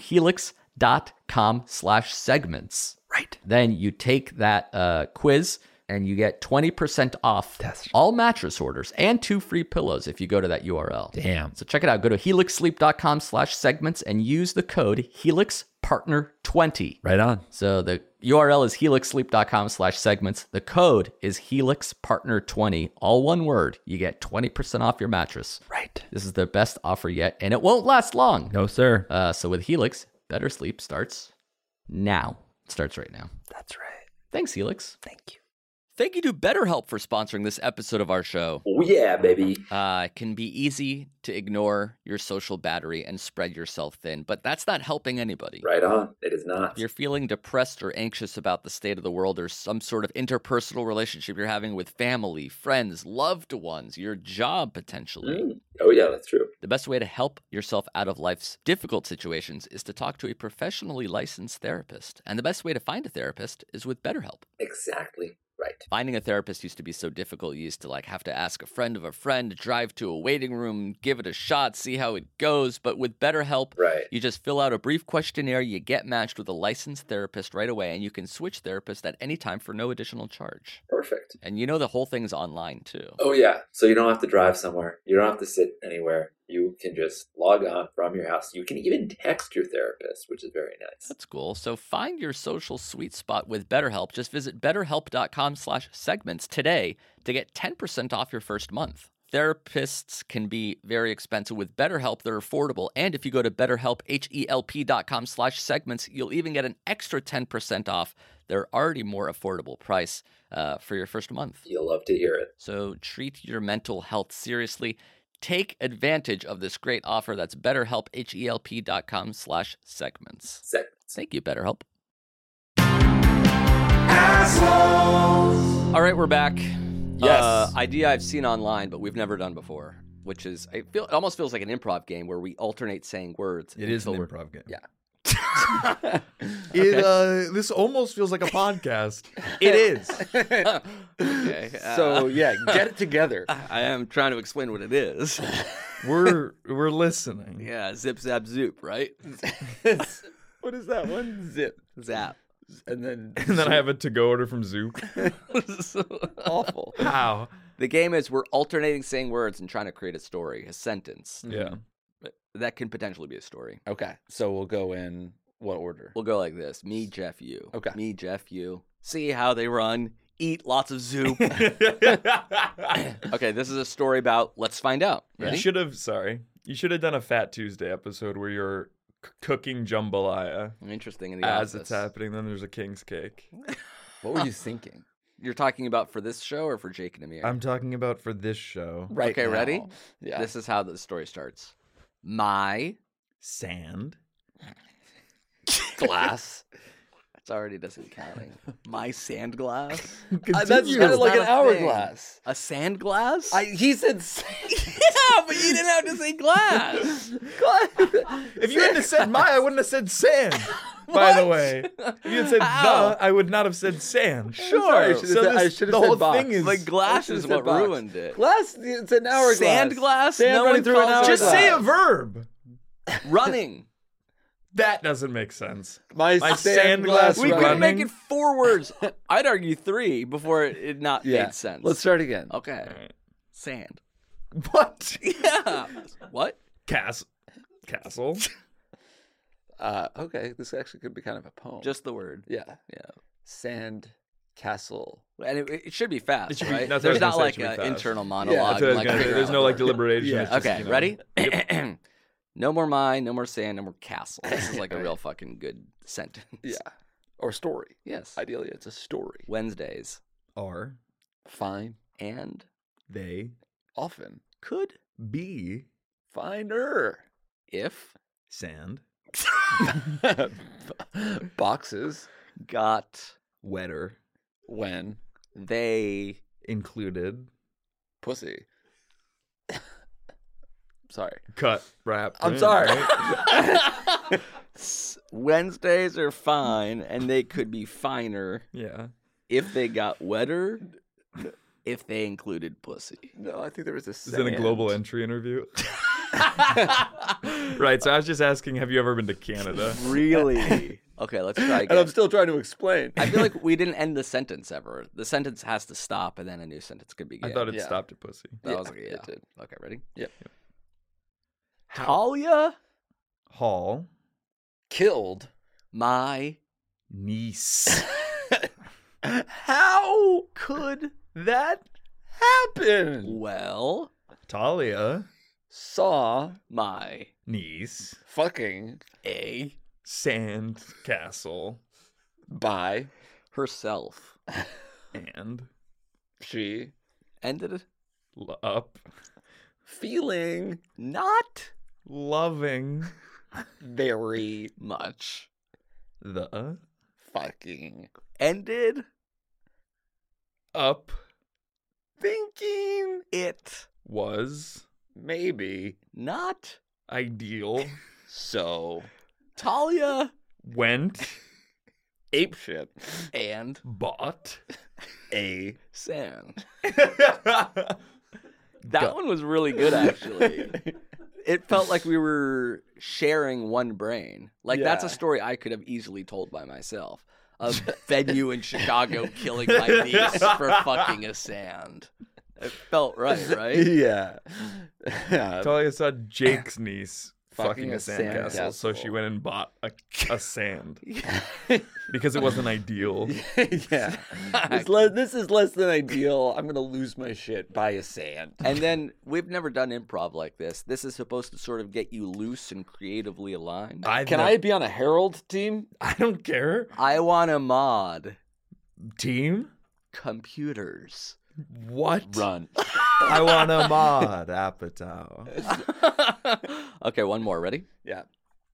helix.com slash segments. Right. Then you take that uh, quiz and you get twenty percent off That's- all mattress orders and two free pillows if you go to that U R L. Damn. So check it out. Go to helixsleep.com slash segments and use the code helix partner twenty. Right on. So the U R L is helixsleep.com slash segments. The code is helix partner twenty. All one word. You get twenty percent off your mattress. Right. This is the best offer yet, and it won't last long. No, sir. Uh, so with Helix, better sleep starts now. It starts right now. That's right. Thanks, Helix. Thank you. Thank you to BetterHelp for sponsoring this episode of our show. Oh, yeah, baby. Uh, it can be easy to ignore your social battery and spread yourself thin, but that's not helping anybody. Right on. It is not. If you're feeling depressed or anxious about the state of the world or some sort of interpersonal relationship you're having with family, friends, loved ones, your job potentially, Mm. Oh, yeah, that's true. the best way to help yourself out of life's difficult situations is to talk to a professionally licensed therapist. And the best way to find a therapist is with BetterHelp. Exactly right. Finding a therapist used to be so difficult. You used to like have to ask a friend of a friend, drive to a waiting room, give it a shot, see how it goes. But with BetterHelp, Right. you just fill out a brief questionnaire, you get matched with a licensed therapist right away, and you can switch therapists at any time for no additional charge. Perfect. And you know the whole thing's online too. Oh, yeah. So you don't have to drive somewhere. You don't have to sit anywhere. You can just log on from your house. You can even text your therapist, which is very nice. That's cool. So find your social sweet spot with BetterHelp. Just visit betterhelp.com slash segments today to get ten percent off your first month. Therapists can be very expensive. With BetterHelp, they're affordable. And if you go to betterhelp, H-E-L-P dot com slash segments, you'll even get an extra ten percent off their already more affordable price uh, for your first month. You'll love to hear it. So treat your mental health seriously. Take advantage of this great offer. That's betterhelp, H-E-L-P dot com slash segments. Segments. Thank you, BetterHelp. All right, we're back. Yes. Uh, idea I've seen online, but we've never done before, which is, I feel, it almost feels like an improv game where we alternate saying words. It is an until we're- improv game. Yeah. It uh, this almost feels like a podcast. It is. Okay. uh, So yeah, get it together. I am trying to explain what it is. We're we're listening. Yeah, zip, zap, zoop, right? What is that one? Zip. Zap. And then And then I have a to-go order from Zoop. awful. How? The game is we're alternating saying words and trying to create a story, a sentence. Yeah. But that can potentially be a story. Okay, so we'll go in what order? We'll go like this. Me, Jeff, you. Okay. Me, Jeff, you. See how they run. Eat lots of Zoop. Okay, this is a story about let's find out. You Ready? should have. Sorry, you should have done a Fat Tuesday episode where you're c- cooking jambalaya Interesting in the as office. it's happening. Then there's a king's cake. What were you thinking? You're talking about for this show or for Jake and Amir? I'm talking about for this show. Right. Okay, now. ready? Yeah. This is how the story starts. My Sand. glass. It's already doesn't counting. My sand glass. Uh, that's Continue. kind of like Not an a hourglass. A sand glass? I, he said sand. yeah, but you didn't have to say glass. If you hadn't have said my, I wouldn't have said sand. By the way, if you had said How? the, I would not have said sand. Sorry, I Sure. should've So said- I this- should've the said whole box. thing is The glass I is should've what said box. ruined it. Glass, it's an hourglass. Sand glass? Sand No running one through an calls it hourglass. just say a verb. Running. That doesn't make sense. My, My sand sand glass. glass We running. could make it four words. I'd argue three before it, it not Yeah. made sense. Let's start again. Okay. Sand. What? Yeah. What? Castle. Castle. Uh, okay, this actually could be kind of a poem. Just the word. yeah, Yeah. sand castle. And it, it should be fast, It should be- right? that's what I was There's not gonna say, it like should be an fast. internal Yeah, monologue. That's what I was like gonna say. figure There's out no like the- deliberation. Yeah. It's just, Okay, you know, ready? No more mine, no more sand, no more castle. This is like a real fucking good sentence. Yeah, or story. Yes. Ideally, it's a story. Wednesdays Are Fine, and they often could be finer. if sand Boxes got wetter when they included pussy. Sorry. cut wrap? I'm in, sorry. right? Wednesdays are fine and they could be finer Yeah. if they got wetter, if they included pussy. No, I think there was a. Is it a global entry interview? Right. So I was just asking, have you ever been to Canada? Really? Okay, let's try And again. I'm still trying to explain. I feel like we didn't end the sentence ever. The sentence has to stop and then a new sentence could begin. I thought it Yeah. stopped at pussy. That Yeah, was like, yeah. it did. Okay, ready? Yep. Talia, Hall Killed. my niece. How could that happen? well, Talia Saw my niece. fucking a Sand, Sand, Castle, by herself. and she ended L- up. feeling not Loving. very much. The fucking Ended up thinking it was maybe not ideal. so Talia Went. apeshit and Bought. a sand. That one was really good, actually. It felt like we were sharing one brain. Like, that's a Yeah. story I could have easily told by myself. Of venue in Chicago killing my niece for fucking a sand. It felt right, right? yeah. yeah. Talia saw Jake's niece Fucking fucking a a sandcastle, so she sandcastle. went and bought a, a sand because it wasn't ideal. yeah. It's le- this is less than ideal. I'm gonna lose my shit by a sand. And then we've never done improv like this. This is supposed to sort of get you loose and creatively aligned. I've Can nev- I be on a Herald team? I don't care. I want to mod Team. computers. What? Run. I want a mod. Apatow. Okay, one more. Ready? Yeah.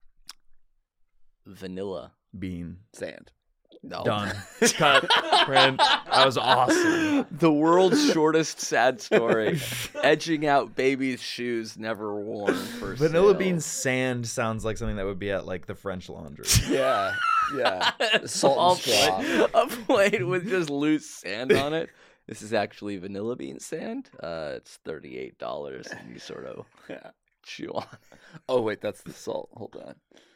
Vanilla. Bean. Sand. No. Done. Cut. Print. That was awesome. The world's shortest sad story. Edging out baby's shoes never worn for Vanilla sale. bean sand sounds like something that would be at like the French Laundry. Yeah. Yeah. Small Salt and straw. plate, a plate with just loose sand on it. This is actually vanilla bean sand. Uh, it's thirty-eight dollars, and you sort of Yeah. chew on. Oh wait, that's the salt. Hold on.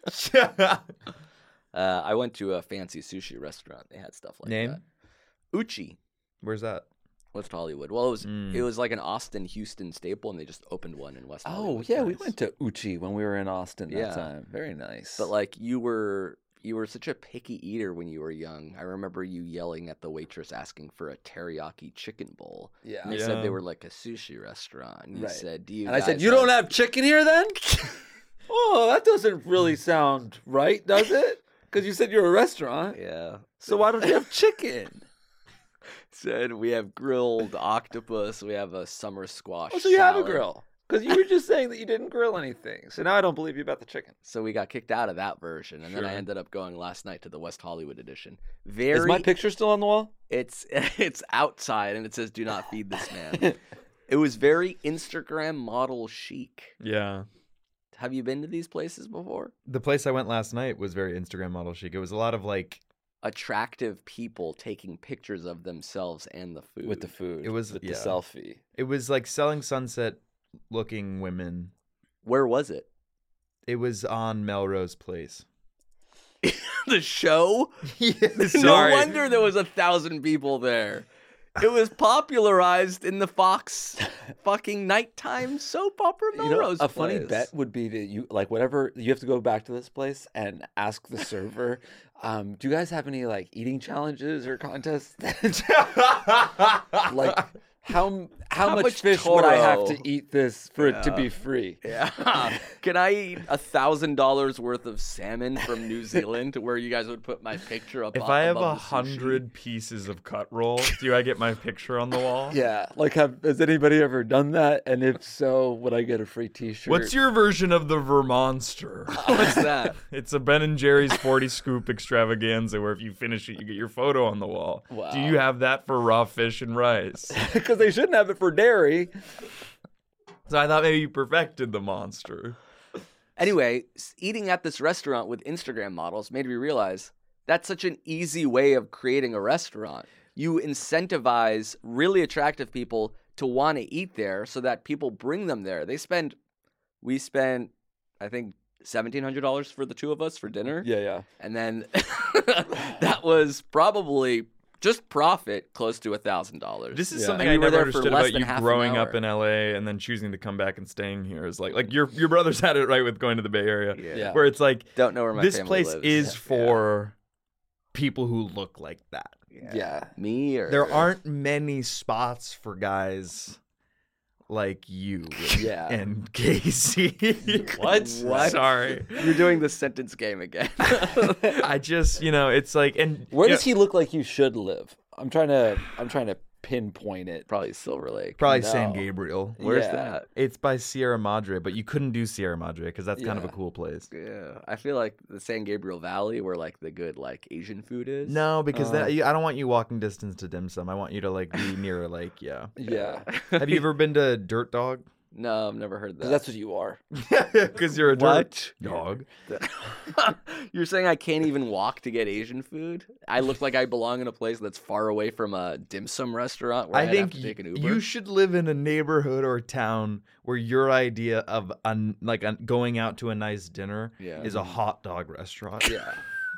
Uh, I went to a fancy sushi restaurant. They had stuff like Name? that. Uchi, Where's that? West Hollywood. Well, it was Mm. it was like an Austin, Houston staple, and they just opened one in West Oh Hollywood. yeah, we Nice. went to Uchi when we were in Austin that Yeah. time. Very nice. But like you were you were such a picky eater when you were young. I remember you yelling at the waitress asking for a teriyaki chicken bowl. yeah. And they Yeah. said they were like a sushi restaurant. And you Right. said, "Do you?" And I said, guys "You don't have chicken here, then?" Oh, that doesn't really sound right, does it? Because you said you're a restaurant. Yeah. So why don't you have chicken? Said we have grilled octopus. We have a summer squash. Oh, so you have a salad." grill. Because you were just saying that you didn't grill anything. So now I don't believe you about the chicken. So we got kicked out of that version, and then I Sure. ended up going last night to the West Hollywood edition. Very. Is my picture still on the wall? It's it's outside, and it says, "Do not feed this man." It was very Instagram model chic. Yeah. Have you been to these places before? The place I went last night was very Instagram model chic. It was a lot of like, Attractive people taking pictures of themselves and the food. With the food. It was- with yeah. the selfie. it was like selling sunset looking women. Where was it? It was on Melrose Place. The show? No Sorry. wonder there was a thousand people there. It was popularized in the Fox fucking nighttime soap opera You know, Melrose a funny Place. bet would be to you like whatever you have to go back to this place and ask the server, um, do you guys have any like eating challenges or contests? Like how how, How much, much fish would I have Toro? to eat this for it to be free? Yeah. Can I eat a thousand dollars worth of salmon from New Zealand where you guys would put my picture up? If I have a above the sushi? hundred pieces of cut roll, do I get my picture on the wall? Yeah, like have has anybody ever done that? And if so, would I get a free T-shirt? What's your version of the Vermonster? What's that? It's a Ben and Jerry's forty scoop extravaganza where if you finish it, you get your photo on the wall. Wow. Do you have that for raw fish and rice? Because they shouldn't have it for dairy. So I thought maybe you perfected the monster. Anyway, s- eating at this restaurant with Instagram models made me realize that's such an easy way of creating a restaurant. You incentivize really attractive people to want to eat there so that people bring them there. They spend, we spent, I think, seventeen hundred dollars for the two of us for dinner. Yeah, yeah. And then that was probably just profit close to a thousand dollars. This is Yeah. something And I we were never there for understood less about than you half an growing up hour. in L A and then choosing to come back and staying here. Is like like your your brothers had it right with going to the Bay Area, Yeah. Yeah. where it's like Don't know where my this family place lives. is Yeah. for people who look like that. Yeah. Me or There aren't many spots for guys like you Yeah. and Casey. What? What? Sorry. You're doing the sentence game again. I just, you know, it's like, and Where you does he look like you should live? I'm trying to I'm trying to pinpoint it. Probably Silver Lake. Probably No. San Gabriel. Where's Yeah. that? It's by Sierra Madre, but you couldn't do Sierra Madre because that's kind of a Yeah. cool place. Yeah, I feel like the San Gabriel Valley, where like the good like Asian food is. No, because Uh. that, I don't want you walking distance to dim sum. I want you to like be near a lake. Yeah. Yeah, Have you ever been to Dirt Dog? No, I've never heard that. because that's what you are. Because you're a dirt What? dog. You're saying I can't even walk to get Asian food? I look like I belong in a place that's far away from a dim sum restaurant where I I'd think have to take an y- Uber. you should live in a neighborhood or town where your idea of un, like un, going out to a nice dinner Yeah. is a hot dog restaurant. Yeah,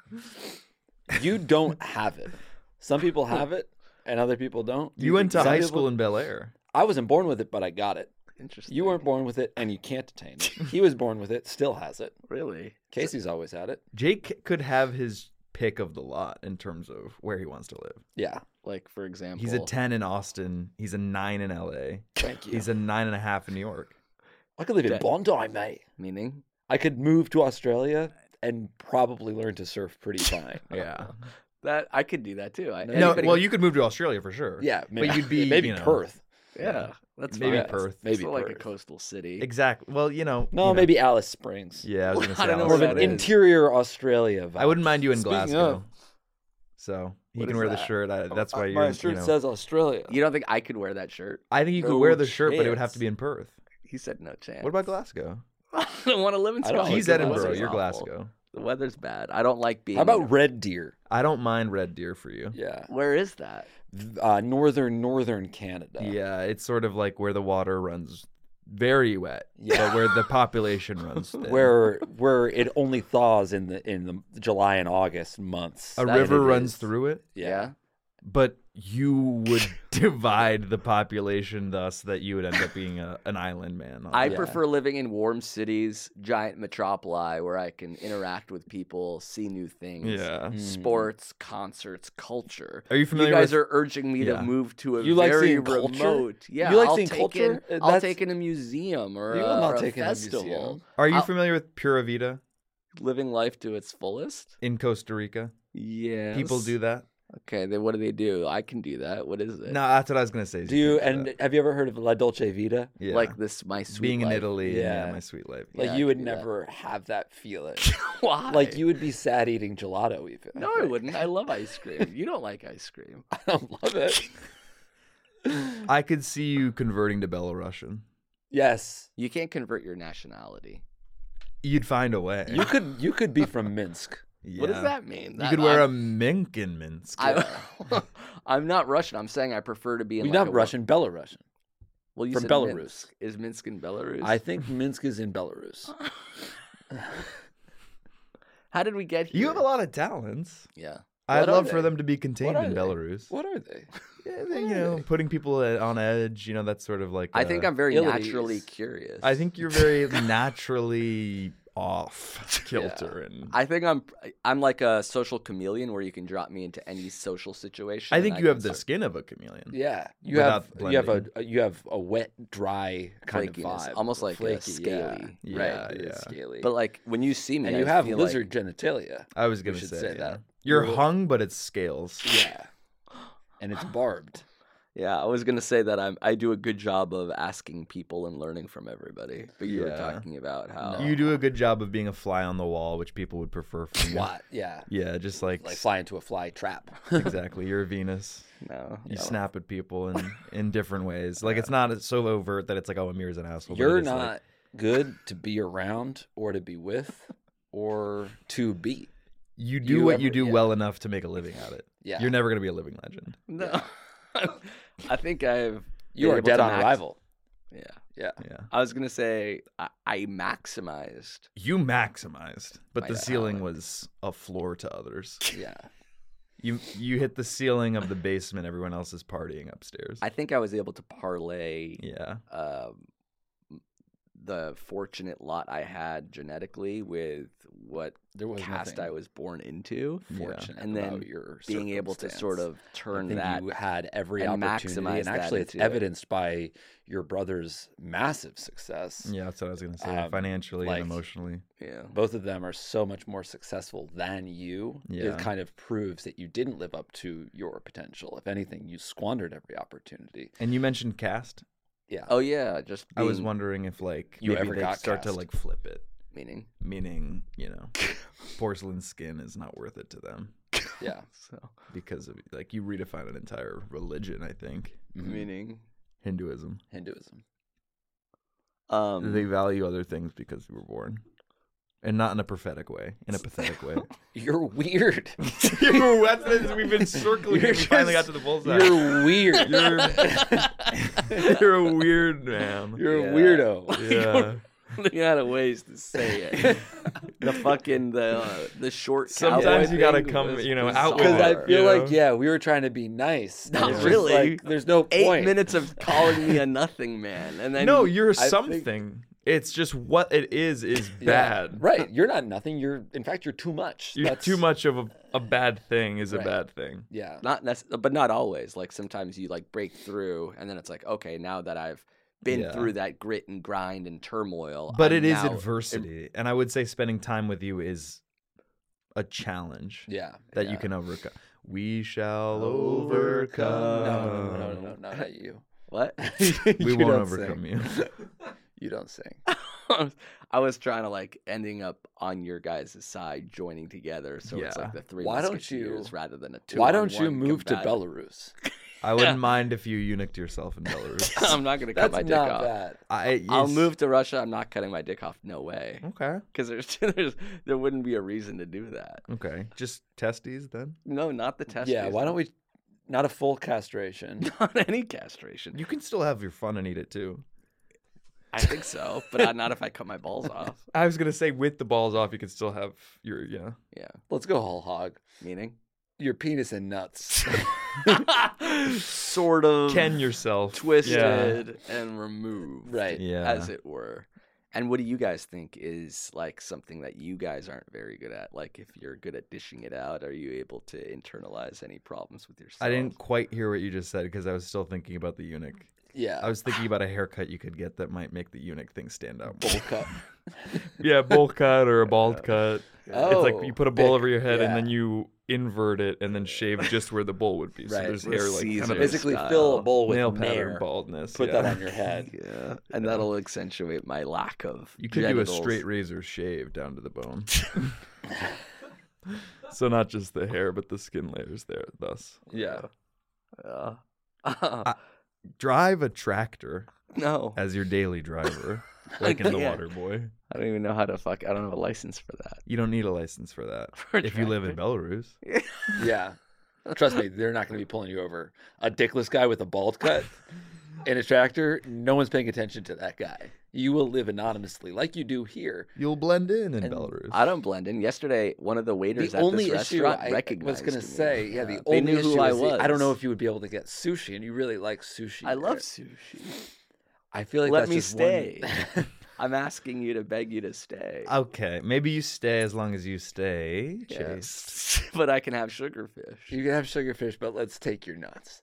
you don't have it. Some people have it, and other people don't. You went to Some high people- school in Bel Air. I wasn't born with it, but I got it. Interesting. You weren't born with it, and you can't attain it. He was born with it, still has it. really? Casey's always had it. Jake could have his pick of the lot in terms of where he wants to live. Yeah, Like for example, He's a ten in Austin. He's a nine in L A. thank you. He's a nine and a half in New York. I could live in That- Bondi, mate. meaning. I could move to Australia and probably learn to surf pretty fine. Yeah. That I could do that too. I, No, anybody well, could- you could move to Australia for sure. Yeah, maybe, but you'd be maybe you know, Perth. yeah, that's maybe fine. Perth. It's Maybe like a Perth. coastal city. Exactly. Well, you know. No, you know. maybe Alice Springs. Yeah, I was gonna say. I don't know Alice More where of that an Springs. is. interior Australia vibe. I wouldn't mind you in Speaking Glasgow. of- So he What can is wear the that? shirt. I, that's why you're. My you shirt know. says Australia. You don't think I could wear that shirt? I think you could No wear the shirt, but it would have chance. to be in Perth. He said no chance. What about Glasgow? I don't want to live in I don't Scotland. like He's the Edinburgh. weather's You're awful. Glasgow. The weather's bad. I don't like being. How about in- Red Deer? I don't mind Red Deer for you. Yeah, Where is that? uh, northern northern Canada. Yeah, it's sort of like where the water runs very wet, Yeah. but where the population runs thin. where where it only thaws in the in the July and August months. a that river it runs is. through it, Yeah. but you would divide the population thus that you would end up being a, an island man. I Yeah. prefer living in warm cities, giant metropoli, where I can interact with people, see new things. Yeah. Mm. Sports, concerts, culture. Are you You familiar guys with? are urging me Yeah. to move to a You like very seeing culture? remote. Yeah, You like I'll seeing take culture? In, Uh, I'll that's- take in a museum or, You a, will not or a take in a festival. museum. Are you I'll- familiar with Pura Vida Living life to its fullest. in Costa Rica? Yeah. People do that. Okay, then what do they do? I can do that. What is it? No, that's what I was gonna say. is Do you can and have you ever heard of La Dolce Vita? yeah. Like this, my sweet being in life. Italy? and, Yeah, Yeah. my sweet life. Like Yeah, I you can would do that. never have that feeling. Why? Like you would be sad eating gelato even. No, I wouldn't. I love ice cream. You don't like ice cream. I don't love it. I could see you converting to Belarusian. Yes. You can't convert your nationality. You'd find a way. You could you could be from Minsk. What does Yeah. that mean? You That- could wear a I'm, mink in Minsk. I, I'm not Russian. I'm saying I prefer to be in You're like not a, Russian, Belarusian. Well, you from said Belarus. Minsk. Is Minsk in Belarus? I think Minsk is in Belarus. How did we get here? You have a lot of talents. Yeah. I'd What are love for they? them to be contained What are in they? Belarus. What are they? Yeah, they- you know, putting people uh, on edge. You know, that's sort of like. I think uh, I'm very Illies. naturally curious. I think you're very naturally off kilter, and I think I'm I'm like a social chameleon where you can drop me into any social situation. I and think you can have the start- skin of a chameleon. Yeah, you Without have you have a blending. a- you have a wet, dry kind Flakiness, of vibe, almost like a Flaky, scaly, yeah. right? Right, it is Yeah. scaly. But like when you see me, and I you have feel lizard like, genitalia. I was We gonna should say, say yeah. that. You're You're- hung, but it's scales. Yeah, and it's barbed. Yeah, I was gonna say that I'm I do a good job of asking people and learning from everybody. But you were Yeah. talking about how You do a good job of being a fly on the wall, which people would prefer from you. What? Yeah, Yeah, just like, like fly into a fly trap. exactly. You're a Venus. no, You no. snap at people in, in different ways. Like it's not so overt that it's like, oh, Amir's an asshole. but You're it is, not like- good to be around or to be with or to be. you do you what ever- you do yeah. well enough to make a living at it. Yeah. You're never gonna be a living legend. No. I think I've You been are able dead to on max- arrival. Yeah. Yeah. Yeah. I was gonna say I, I maximized. You maximized, but My the ceiling talent. was a floor to others. Yeah. You you hit the ceiling of the basement. Everyone else is partying upstairs. I think I was able to parlay yeah. um, the fortunate lot I had genetically with what There was caste nothing I was born into, fortunate and then about your being able to circumstance. sort of I turn think that you had every and opportunity, maximize and that actually, it's into it. evidenced by your brother's massive success. Yeah, that's what I was gonna say. Um, Financially like- and emotionally. yeah. Both of them are so much more successful than you. Yeah. It kind of proves that you didn't live up to your potential. If anything, you squandered every opportunity. And you mentioned cast. Yeah. Oh yeah, just I was being- wondering if like You maybe ever they got start to cast? like flip it, meaning. meaning you know, porcelain skin is not worth it to them Yeah. So because of like you redefine an entire religion. I think Mhm. meaning. Hinduism. Hinduism. Um, They value other things because you were born, and not in a prophetic way, in a pathetic way. You're weird. We've been circling. You're We finally got just- to the bullseye. You're weird. You're, you're a weird man. You're Yeah. a weirdo. Yeah. running out of ways to say it. the fucking the uh, the short. Sometimes cowboy you gotta thing come, was you know, out with Because I Bizarre. feel You like, know? yeah, we were trying to be nice. Not It's just really. like, there's no Eight point. minutes of calling me a nothing man, and then No, you're think- something. It's just what it is is Yeah, bad. Right. You're not nothing. You're, in fact, you're too much. You're That's- too much of a, a bad thing is a Right. bad thing. Yeah. not necess- but not always. Like sometimes you like break through, and then it's like, okay, now that I've been Yeah. through that grit and grind and turmoil, But I'm it is now- adversity. And I would say spending time with you is a challenge Yeah. that yeah. you can overcome. We shall Overcome. overcome. No, no, no, no, no, not you. What? We You won't don't overcome sing. you. You don't sing. I was trying to like ending up on your guys' side, joining together, so it's Yeah. like the three Why don't you- Musketeers rather than a two. Why don't you move to Belarus? I wouldn't mind if you eunuched yourself in Belarus. I'm not gonna cut That's my dick not off. bad. I, I'll it's- move to Russia. I'm not cutting my dick off. No way. Okay. Because there's, there's there wouldn't be a reason to do that. Okay. Just testes then? No, not the testes. Yeah, why don't we? Not a full castration. Not any castration. You can still have your fun and eat it too. I think so, but not- not if I cut my balls off. I was gonna say with the balls off, you could still have your yeah. Yeah. Let's go whole hog. Meaning? Your penis and nuts. Sort of Ken yourself. twisted and removed. Right. Yeah. As it were. And what do you guys think is like something that you guys aren't very good at? Like if you're good at dishing it out, are you able to internalize any problems with yourself? I didn't quite hear what you just said because I was still thinking about the eunuch. Yeah. I was thinking about a haircut you could get that might make the eunuch thing stand out. bowl cut. Yeah, bowl cut or a bald cut. Oh, it's like you put a bowl big- over your head yeah. and then you invert it and then shave just where the bowl would be. So Right. there's With hair like kind Caesar of Basically, style. fill a bowl with nail nair. pattern baldness. Put yeah. that on your head. Yeah. And that'll accentuate my lack of You could genitals. do a straight razor shave down to the bone. So not just the hair, but the skin layers there. Thus, Yeah. Yeah. drive a tractor no. as your daily driver, like in the Yeah. Water Boy. I don't even know how to fuck. I don't have a license for that. You don't need a license for that For a if you live in tractor. Belarus. Yeah. Trust me, they're not going to be pulling you over. A dickless guy with a bald cut in a tractor, no one's paying attention to that guy. You will live anonymously like you do here. You'll blend in in And Belarus. I don't blend in. Yesterday, one of the waiters The at only this issue restaurant I recognized was going to me. say, yeah, the Yeah. only They knew issue who I is the- I don't know was. if you would be able to get sushi, and you really like sushi. I love right? sushi. I feel like Let that's me just stay. One... I'm asking you to beg you to stay. Okay, maybe you stay as long as you stay. Chaste. Yes. But I can have sugarfish. You can have sugarfish, but let's take your nuts.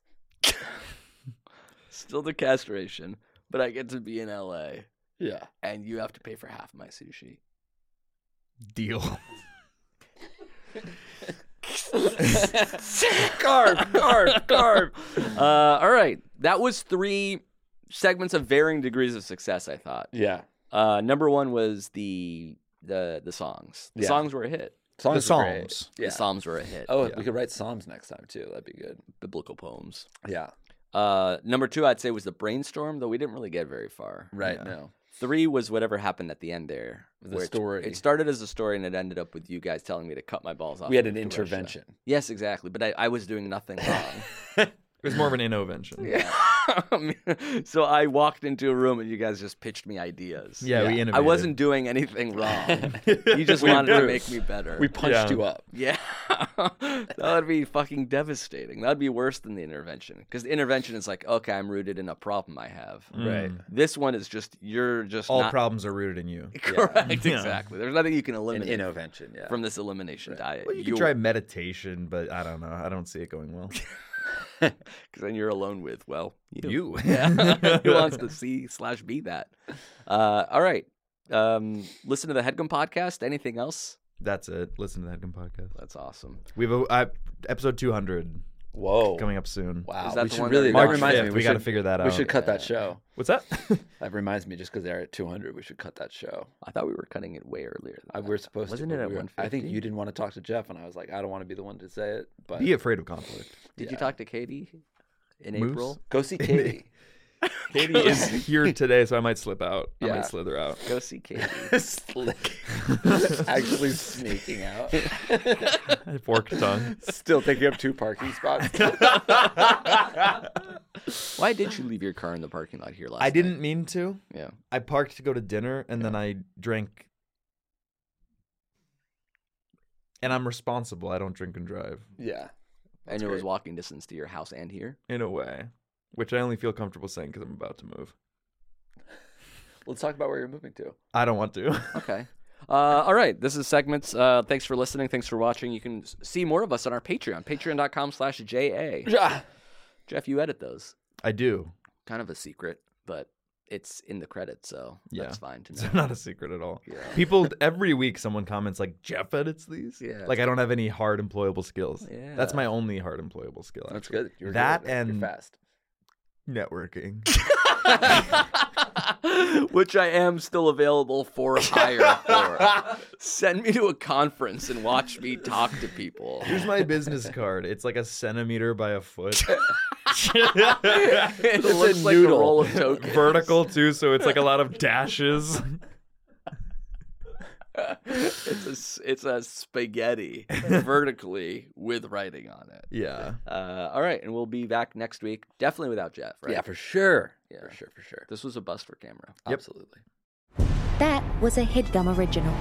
Still the castration, but I get to be in L A, Yeah. and you have to pay for half my sushi. Deal. carve, carve, carve. Uh, all right, that was three segments of varying degrees of success. I thought. Yeah. Uh, number one was the the the songs. The Yeah. songs were a hit. Songs the are great. Psalms. Yeah. The psalms were a hit. Oh, Yeah. we could write psalms next time too. That'd be good. Biblical poems. Yeah. Uh, number two, I'd say, was the brainstorm, though we didn't really get very far. Right. Yeah. No. Three was whatever happened at the end there. The where it- story. It started as a story, and it ended up with you guys telling me to cut my balls off. We had and an move to Russia. intervention. Yes, exactly. But I, I was doing nothing wrong. It was more of an innovention. yeah. So I walked into a room and you guys just pitched me ideas. Yeah, we innovated. I wasn't doing anything wrong. You just wanted to make me better. We punched Yeah. you up. Yeah. That would be fucking devastating. That would be worse than the intervention. Because the intervention is like, okay, I'm rooted in a problem I have. Right. This one is just, you're just All not... problems are rooted in you. Correct, Yeah. exactly. There's nothing you can An eliminate intervention, yeah. from this elimination diet. Well, you You're- can try meditation, but I don't know. I don't see it going well. Because then you're alone with, well, you. You. Yeah. Who wants to see slash be that? Uh, all right. Um, listen to the HeadGum podcast. Anything else? That's it. Listen to the Headgum podcast. That's awesome. We have a, uh, episode two hundred Whoa. coming up soon. Wow. Is that we the should one that- really, that March reminds fifth. me. We, We, got to should, figure that out. we should cut that show. What's that? That reminds me, just because they're at two hundred, we should cut that show. I thought we were cutting it way earlier. I, Than we're that. supposed Wasn't to. it but at we were- one I think fifty? you didn't want to talk to Jeff, and I was like, I don't want to be the one to say it. But Be afraid of conflict. Did you yeah. talk to Katie in Moose? April? go see Katie. Katie is here today, so I might slip out. I Yeah. might slither out. Go see Katie. Slick. Actually sneaking out. Fork tongue. Still taking up two parking spots. Why did you leave your car in the parking lot here last I night? didn't mean to. Yeah. I parked to go to dinner, and then I drank. And I'm responsible. I don't drink and drive, Yeah. And it was walking distance to your house and here. in a way, which I only feel comfortable saying because I'm about to move. Let's talk about where you're moving to. I don't want to. Okay. Uh, all right. This is Segments. Uh, thanks for listening. Thanks for watching. You can s- see more of us on our Patreon, patreon.com slash JA. Jeff, you edit those. I do. Kind of a secret, but it's in the credits, so Yeah. that's fine to It's know. not a secret at all. Yeah. People every week, someone comments like, "Jeff edits these." Yeah, Like I don't have any hard employable skills. Yeah. That's my only hard employable skill. That's actually. good. You're That good at it. You're and fast. networking. Which I am still available for hire for. Send me to a conference and watch me talk to people. Here's my business card. It's like a centimeter by a foot. It a looks like a noodle. roll of tokens. Vertical too, so it's like a lot of dashes. It's a s- it's a spaghetti vertically with writing on it. Yeah. Uh, all right, and we'll be back next week. Definitely without Jeff, right? Yeah, for sure. Yeah. For sure, for sure. This was a bust for camera. Absolutely. That was a HeadGum original.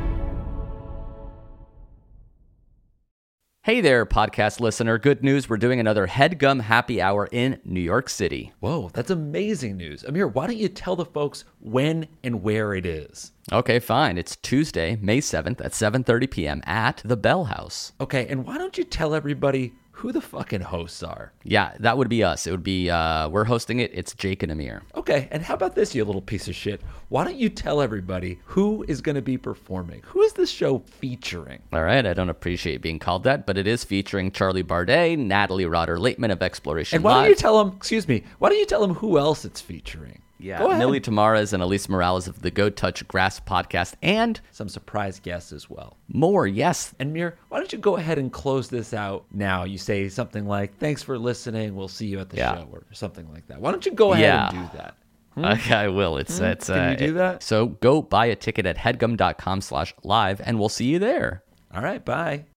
Hey there, podcast listener. Good news. We're doing another HeadGum happy hour in New York City. Whoa, that's amazing news. Amir, why don't you tell the folks when and where it is? Okay, fine. It's Tuesday, May seventh at seven thirty p.m. at the Bell House. Okay, and why don't you tell everybody who the fucking hosts are? Yeah, that would be us. It would be, uh, we're hosting it. It's Jake and Amir. Okay, and how about this, you little piece of shit? Why don't you tell everybody who is going to be performing? Who is this show featuring? All right, I don't appreciate being called that, but it is featuring Charlie Bardet, Natalie Rotter-Lateman of Exploration And why Live. don't you tell them, excuse me, why don't you tell them who else it's featuring? Yeah, Go ahead. Millie Tamares and Elise Morales of the Go Touch Grass podcast, and Some surprise guests as well. more, yes. And Mir, why don't you go ahead and close this out now? You say something like, thanks for listening. We'll see you at the Yeah. show or something like that. Why don't you go ahead Yeah. and do that? Okay, I will. It's, it's, Can uh, you do it- that? So go buy a ticket at headgum.com slash live, and we'll see you there. All right, bye.